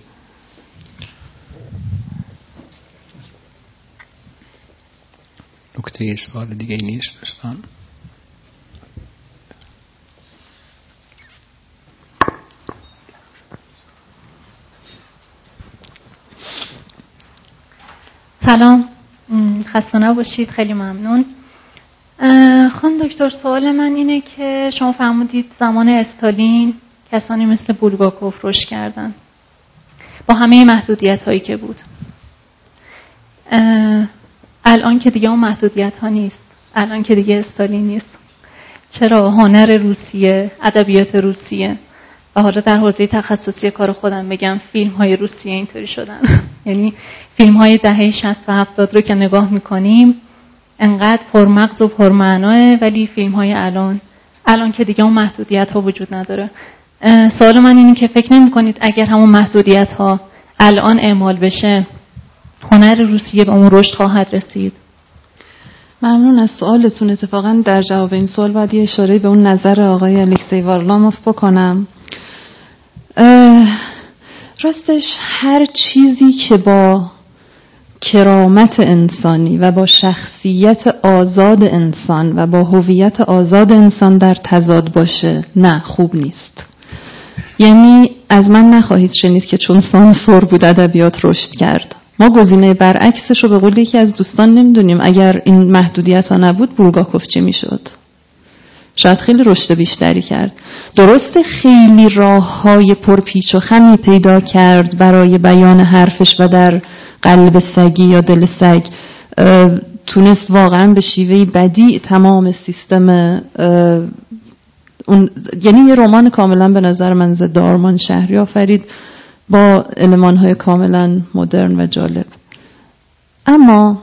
نکته سوال دیگه نیست دوستان؟ سلام، خسته نباشید، خیلی ممنون. خانم دکتر، سوال من اینه که شما فرمودید زمان استالین کسانی مثل بولگاکوف رشد کردن با همه محدودیت هایی که بود. الان که دیگه اون محدودیت ها نیست، الان که دیگه استالین نیست، چرا هنر روسیه، ادبیات روسیه و حالا در حوزه تخصصی کار خودم بگم فیلم های روسیه اینطوری شدن؟ یعنی فیلم های دهه 60 و 70 رو که نگاه میکنیم انقدر پرمغز و پرمعناه، ولی فیلم های الان که دیگه اون محدودیت ها وجود نداره. سوال من اینه که فکر نمی کنید اگر همون محدودیت ها الان اعمال بشه هنر روسیه به اون رشد خواهد رسید؟ ممنون از سوالتون. اتفاقا در جواب این سوال باید یه اشاره به اون نظر آقای الکسی وارلاموف بکنم. راستش هر چیزی که با کرامت انسانی و با شخصیت آزاد انسان و با هویت آزاد انسان در تضاد باشه نه خوب نیست. یعنی از من نخواهید شنید که چون سانسور بود ادبیات رشد کرد. ما گزینه برعکسش رو به قول یکی از دوستان نمیدونیم. اگر این محدودیت ها نبود بولگاکوف چی میشد؟ شاید خیلی رشد بیشتری کرد. درسته خیلی راه های پرپیچ و خمی پیدا کرد برای بیان حرفش و در قلب سگی یا دل سگ تونست واقعا به شیوهی بدیع تمام سیستم اون، یعنی یه رمان کاملا به نظر من ز دارمان شهری آفرید با المان‌های کاملا مدرن و جالب. اما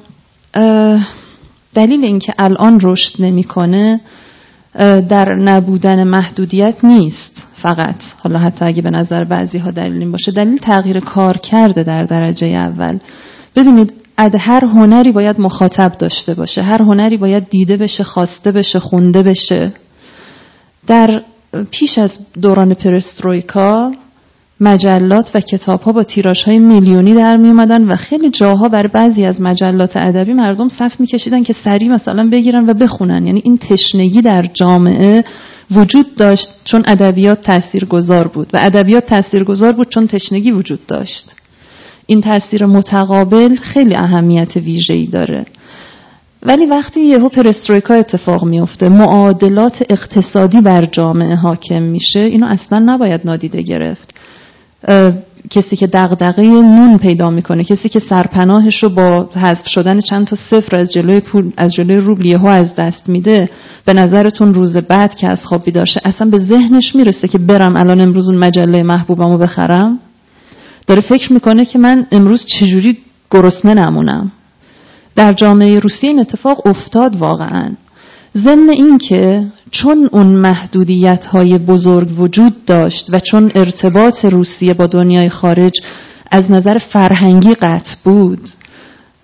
دلیل اینکه الان رشد نمی‌کنه در نبودن محدودیت نیست فقط، حالا حتی اگه به نظر بعضی‌ها دلیل این باشه، دلیل تغییر کار کرده در درجه اول. ببینید هر هنری باید مخاطب داشته باشه، هر هنری باید دیده بشه، خواسته بشه، خونده بشه. در پیش از دوران پرسترویکا مجلات و کتاب‌ها با تیراژهای میلیونی در می اومدن و خیلی جاها برای بعضی از مجلات ادبی مردم صف می‌کشیدن که سریع مثلا بگیرن و بخونن. یعنی این تشنگی در جامعه وجود داشت چون ادبیات تاثیرگذار بود و ادبیات تاثیرگذار بود چون تشنگی وجود داشت. این تاثیر متقابل خیلی اهمیت ویژه‌ای داره. ولی وقتی یهو پرسترویکا اتفاق میفته، معادلات اقتصادی بر جامعه حاکم میشه، اینو اصلا نباید نادیده گرفت. کسی که دغدغه نون پیدا میکنه، کسی که سرپناهش رو با حذف شدن چند تا صفر از جلوی پول، از جلوی روبل یهو از دست میده، به نظرتون روز بعد که از خواب بیدار شه اصلا به ذهنش میرسه که برم الان امروز اون مجله محبوبمو بخرم؟ داره فکر میکنه که من امروز چجوری گرسنه نمونم. در جامعه روسیه این اتفاق افتاد واقعاً. ضمن این که چون اون محدودیت‌های بزرگ وجود داشت و چون ارتباط روسیه با دنیای خارج از نظر فرهنگی قطع بود،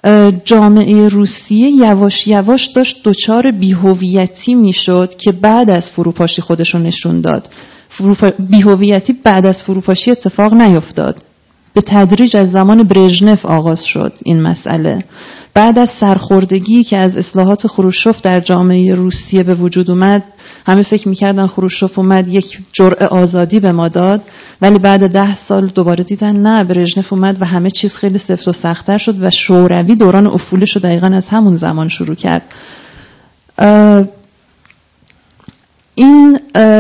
جامعه روسیه یواش یواش داشت دچار بی‌هویتی میشد که بعد از فروپاشی خودش رو نشون داد. بی‌هویتی بعد از فروپاشی اتفاق نیفتاد، به تدریج از زمان برژنف آغاز شد این مسئله. بعد از سرخوردگی که از اصلاحات خروشچوف در جامعه روسیه به وجود اومد، همه فکر میکردن خروشچوف اومد یک جرعه آزادی به ما داد، ولی بعد 10 سال دوباره دیدن نه، برژنف اومد و همه چیز خیلی سفت و سخت‌تر شد و شوروی دوران افولش رو دقیقاً از همون زمان شروع کرد. این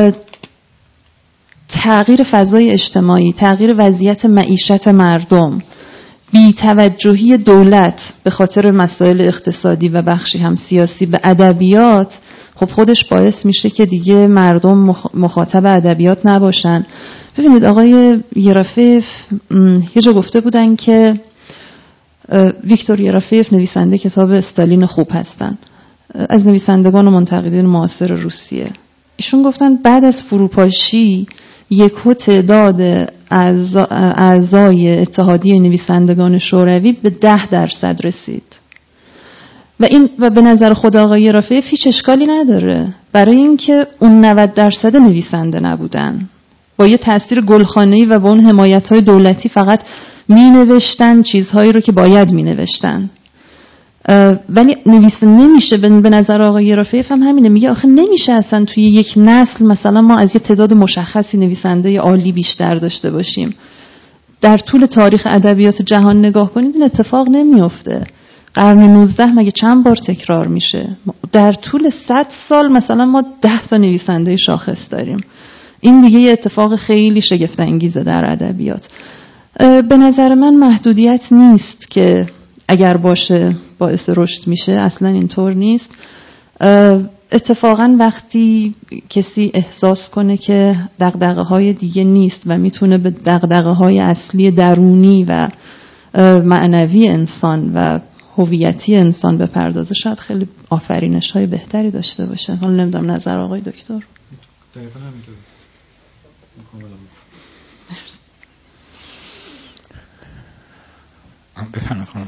تغییر فضای اجتماعی، تغییر وضعیت معیشت مردم، بی‌توجهی دولت به خاطر مسائل اقتصادی و بخشی هم سیاسی به ادبیات، خب خودش باعث میشه که دیگه مردم مخاطب ادبیات نباشن. ببینید آقای یرافیف یه جا گفته بودن که ویکتور یرافیف نویسنده کتاب استالین خوب هستن، از نویسندگان و منتقدین معاصر روسیه. ایشون گفتن بعد از فروپاشی یکو تعداد اعضای اتحادیه نویسندگان شوروی به 10% رسید و به نظر خود آقای یرافیف هیچ اشکالی نداره، برای اینکه اون 90% نویسنده نبودن، با یه تأثیر گلخانه‌ای و با اون حمایت‌های دولتی فقط می‌نوشتن چیزهایی رو که باید می‌نوشتن. ولی نمیشه. به نظر آقای یرافیف هم همینه، میگه آخه نمیشه اصلا توی یک نسل مثلا ما از یه تعداد مشخصی نویسنده عالی بیشتر داشته باشیم. در طول تاریخ ادبیات جهان نگاه کنید این اتفاق نمیفته. قرن 19 مگه چند بار تکرار میشه؟ در طول 100 سال مثلا ما 10 تا نویسنده شاخص داریم. این دیگه یه اتفاق خیلی شگفت انگیزه در ادبیات. به نظر من محدودیت نیست که اگر باشه باعث رشد میشه، اصلا اینطور نیست. اتفاقا وقتی کسی احساس کنه که دغدغه‌های دیگه نیست و میتونه به دغدغه‌های اصلی درونی و معنوی انسان و هویتی انسان بپردازه، شاید خیلی آفرینش‌های بهتری داشته باشه. حالا نمیدونم نظر آقای دکتر. دقیقاً همینطوره. بفرمایید خانم.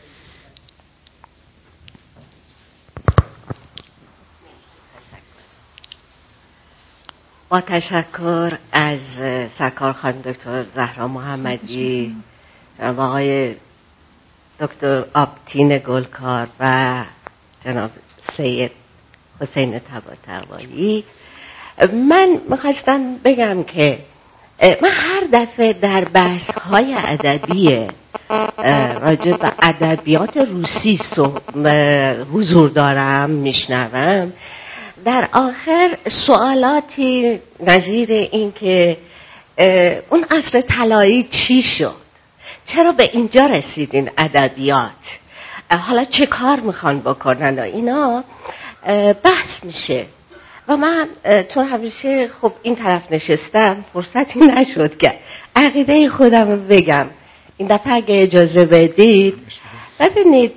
با تشکر از سرکار خانم دکتر زهرا محمدی، جناب آقای دکتر آبتین گلکار و جناب سید حسین طباطبایی، من میخواستم بگم که من هر دفعه در بحث‌های ادبی راجع به ادبیات روسی حضور دارم، میشنوم، در آخر سوالاتی نظیر این که اون عصر طلایی چی شد، چرا به اینجا رسیدین ادبیات، حالا چه کار میخوان بکنن و اینا بحث میشه. و من چون همیشه خب این طرف نشستم فرصتی نشد که عقیده خودم رو بگم. این دفعه اگه اجازه بدید، ببینید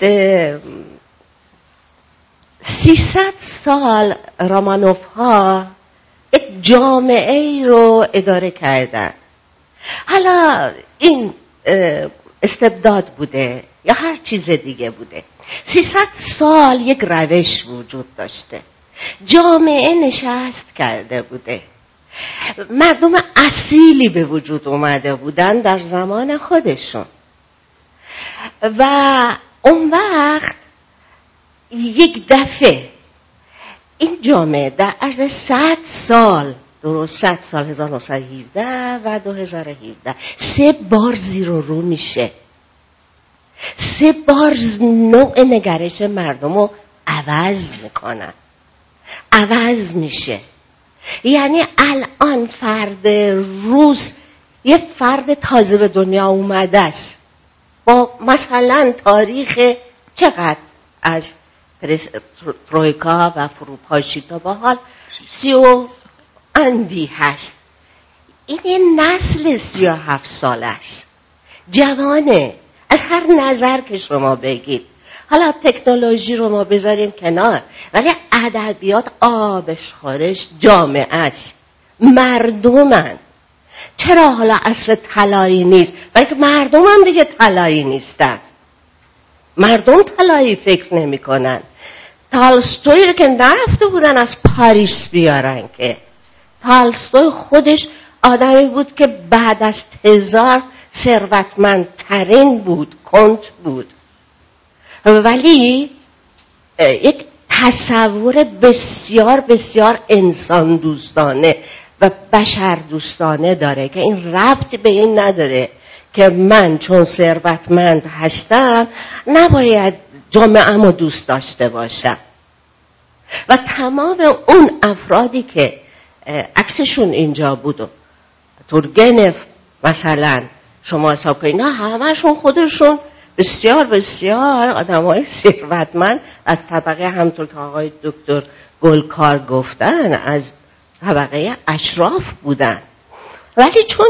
300 سال رامانوف ها یک جامعه رو اداره کردن. حالا این استبداد بوده یا هر چیز دیگه بوده، 300 سال یک روش وجود داشته، جامعه نشست کرده بوده، مردم اصیلی به وجود اومده بودن در زمان خودشون و اون وقت یک دفعه این جامعه در عرض 100 سال، درست 100 سال، 1917 و 2017 3 بار زیر و رو میشه، 3 بار نوع نگرش مردم رو عوض میکنن، عوض میشه. یعنی الان فرد روس یه فرد تازه به دنیا اومده است با مثلا تاریخ چقدر از ترویکا و فروپاشی تا به حال 30 اندی هست. این یه نسل 37 ساله است، جوانه از هر نظر که شما بگید. حالا تکنولوژی رو ما بذاریم کنار، ولی ادبیات آبش خورش جامعه است، مردمن. چرا حالا عصر طلایی نیست؟ بلکه مردم هم دیگه طلایی نیستن. مردم طلایی فکر نمی کنن. تالستوی رو که نرفته بودن از پاریس بیارن، که تالستوی خودش آدمی بود که بعد از تزار ثروتمندترین بود، کنت بود، ولی یک تصور بسیار بسیار انسان دوستانه و بشر دوستانه داره که این ربط به این نداره که من چون ثروتمند هستم نباید جامعه‌مو دوست داشته باشم. و تمام اون افرادی که عکسشون اینجا بود و تورگنف مثلا شما حساب کنید، نه همشون خودشون بسیار بسیار آدمای ثروتمند از طبقه، همطور که آقای دکتر گلکار گفتن، از طبقه اشراف بودن. ولی چون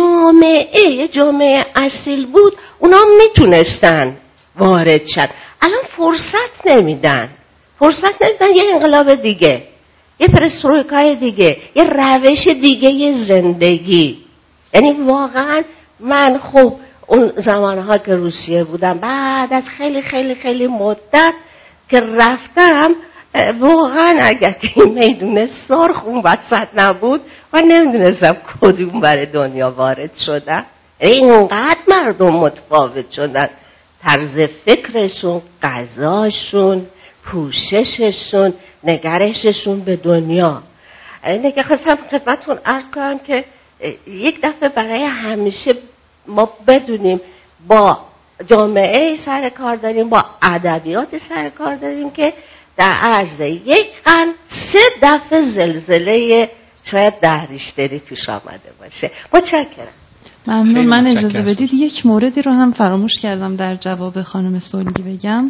جامعه اصیل بود اونا میتونستن وارد شد. الان فرصت نمیدن یه انقلاب دیگه، یه پرسترویکای دیگه، یه روش دیگه، یه زندگی. یعنی واقعا من خب اون زمانها که روسیه بودم، بعد از خیلی خیلی خیلی مدت که رفتم، واقعا اگر که این میدون سرخ اون وسط نبود من نمیدونستم کدوم برای دنیا وارد شدن. اینقدر مردم متفاوت شدن، طرز فکرشون، غذاشون، پوشششون، نگرششون به دنیا. اینه که خواستم خدمتتون عرض کنم که یک دفعه برای همیشه ما بدونیم با جامعه سر کار داریم، با ادبیات سر کار داریم که در عرض یک قرن 3 دفعه زلزله شاید دهریشتری توش آمده باشه. متشکرم. ممنون. من اجازه بدید یک موردی رو هم فراموش کردم در جواب خانم سولگی بگم.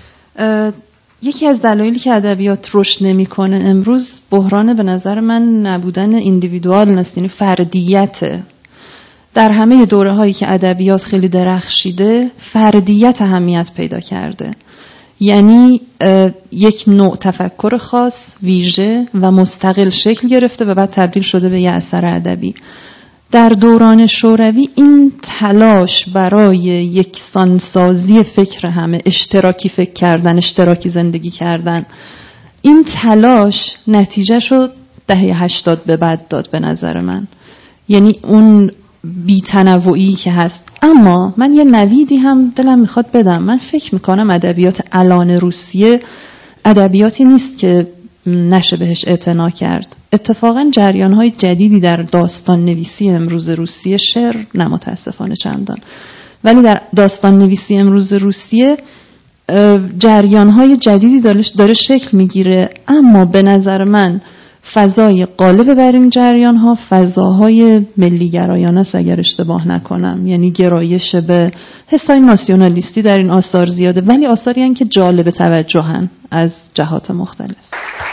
یکی از دلایلی که ادبیات رشد نمیکنه امروز بحران به نظر من نبودن ایندیویدوال، یعنی فردیته. در همه دوره هایی که ادبیات خیلی درخشیده فردیت اهمیت پیدا کرده، یعنی یک نوع تفکر خاص، ویژه و مستقل شکل گرفته و بعد تبدیل شده به یه اثر ادبی. در دوران شوروی این تلاش برای یکسانسازی فکر همه، اشتراکی فکر کردن، اشتراکی زندگی کردن، این تلاش نتیجه شد دهه 80 به بعد داد به نظر من، یعنی اون بی‌تنوعی که هست. اما من یه نویدی هم دلم میخواد بدم. من فکر میکنم ادبیات الان روسیه ادبیاتی نیست که نشه بهش اعتنا کرد. اتفاقا جریان‌های جدیدی در داستان نویسی امروز روسیه، شعر نه متاسفانه چندان، ولی در داستان نویسی امروز روسیه جریان‌های جدیدی داره شکل میگیره. اما به نظر من فضای غالب بر این جریان‌ها فضاهای ملی‌گرایانه است اگر اشتباه نکنم، یعنی گرایش به حسای ناسیونالیستی در این آثار زیاده، ولی آثاری هستند که جالب توجهن از جهات مختلف.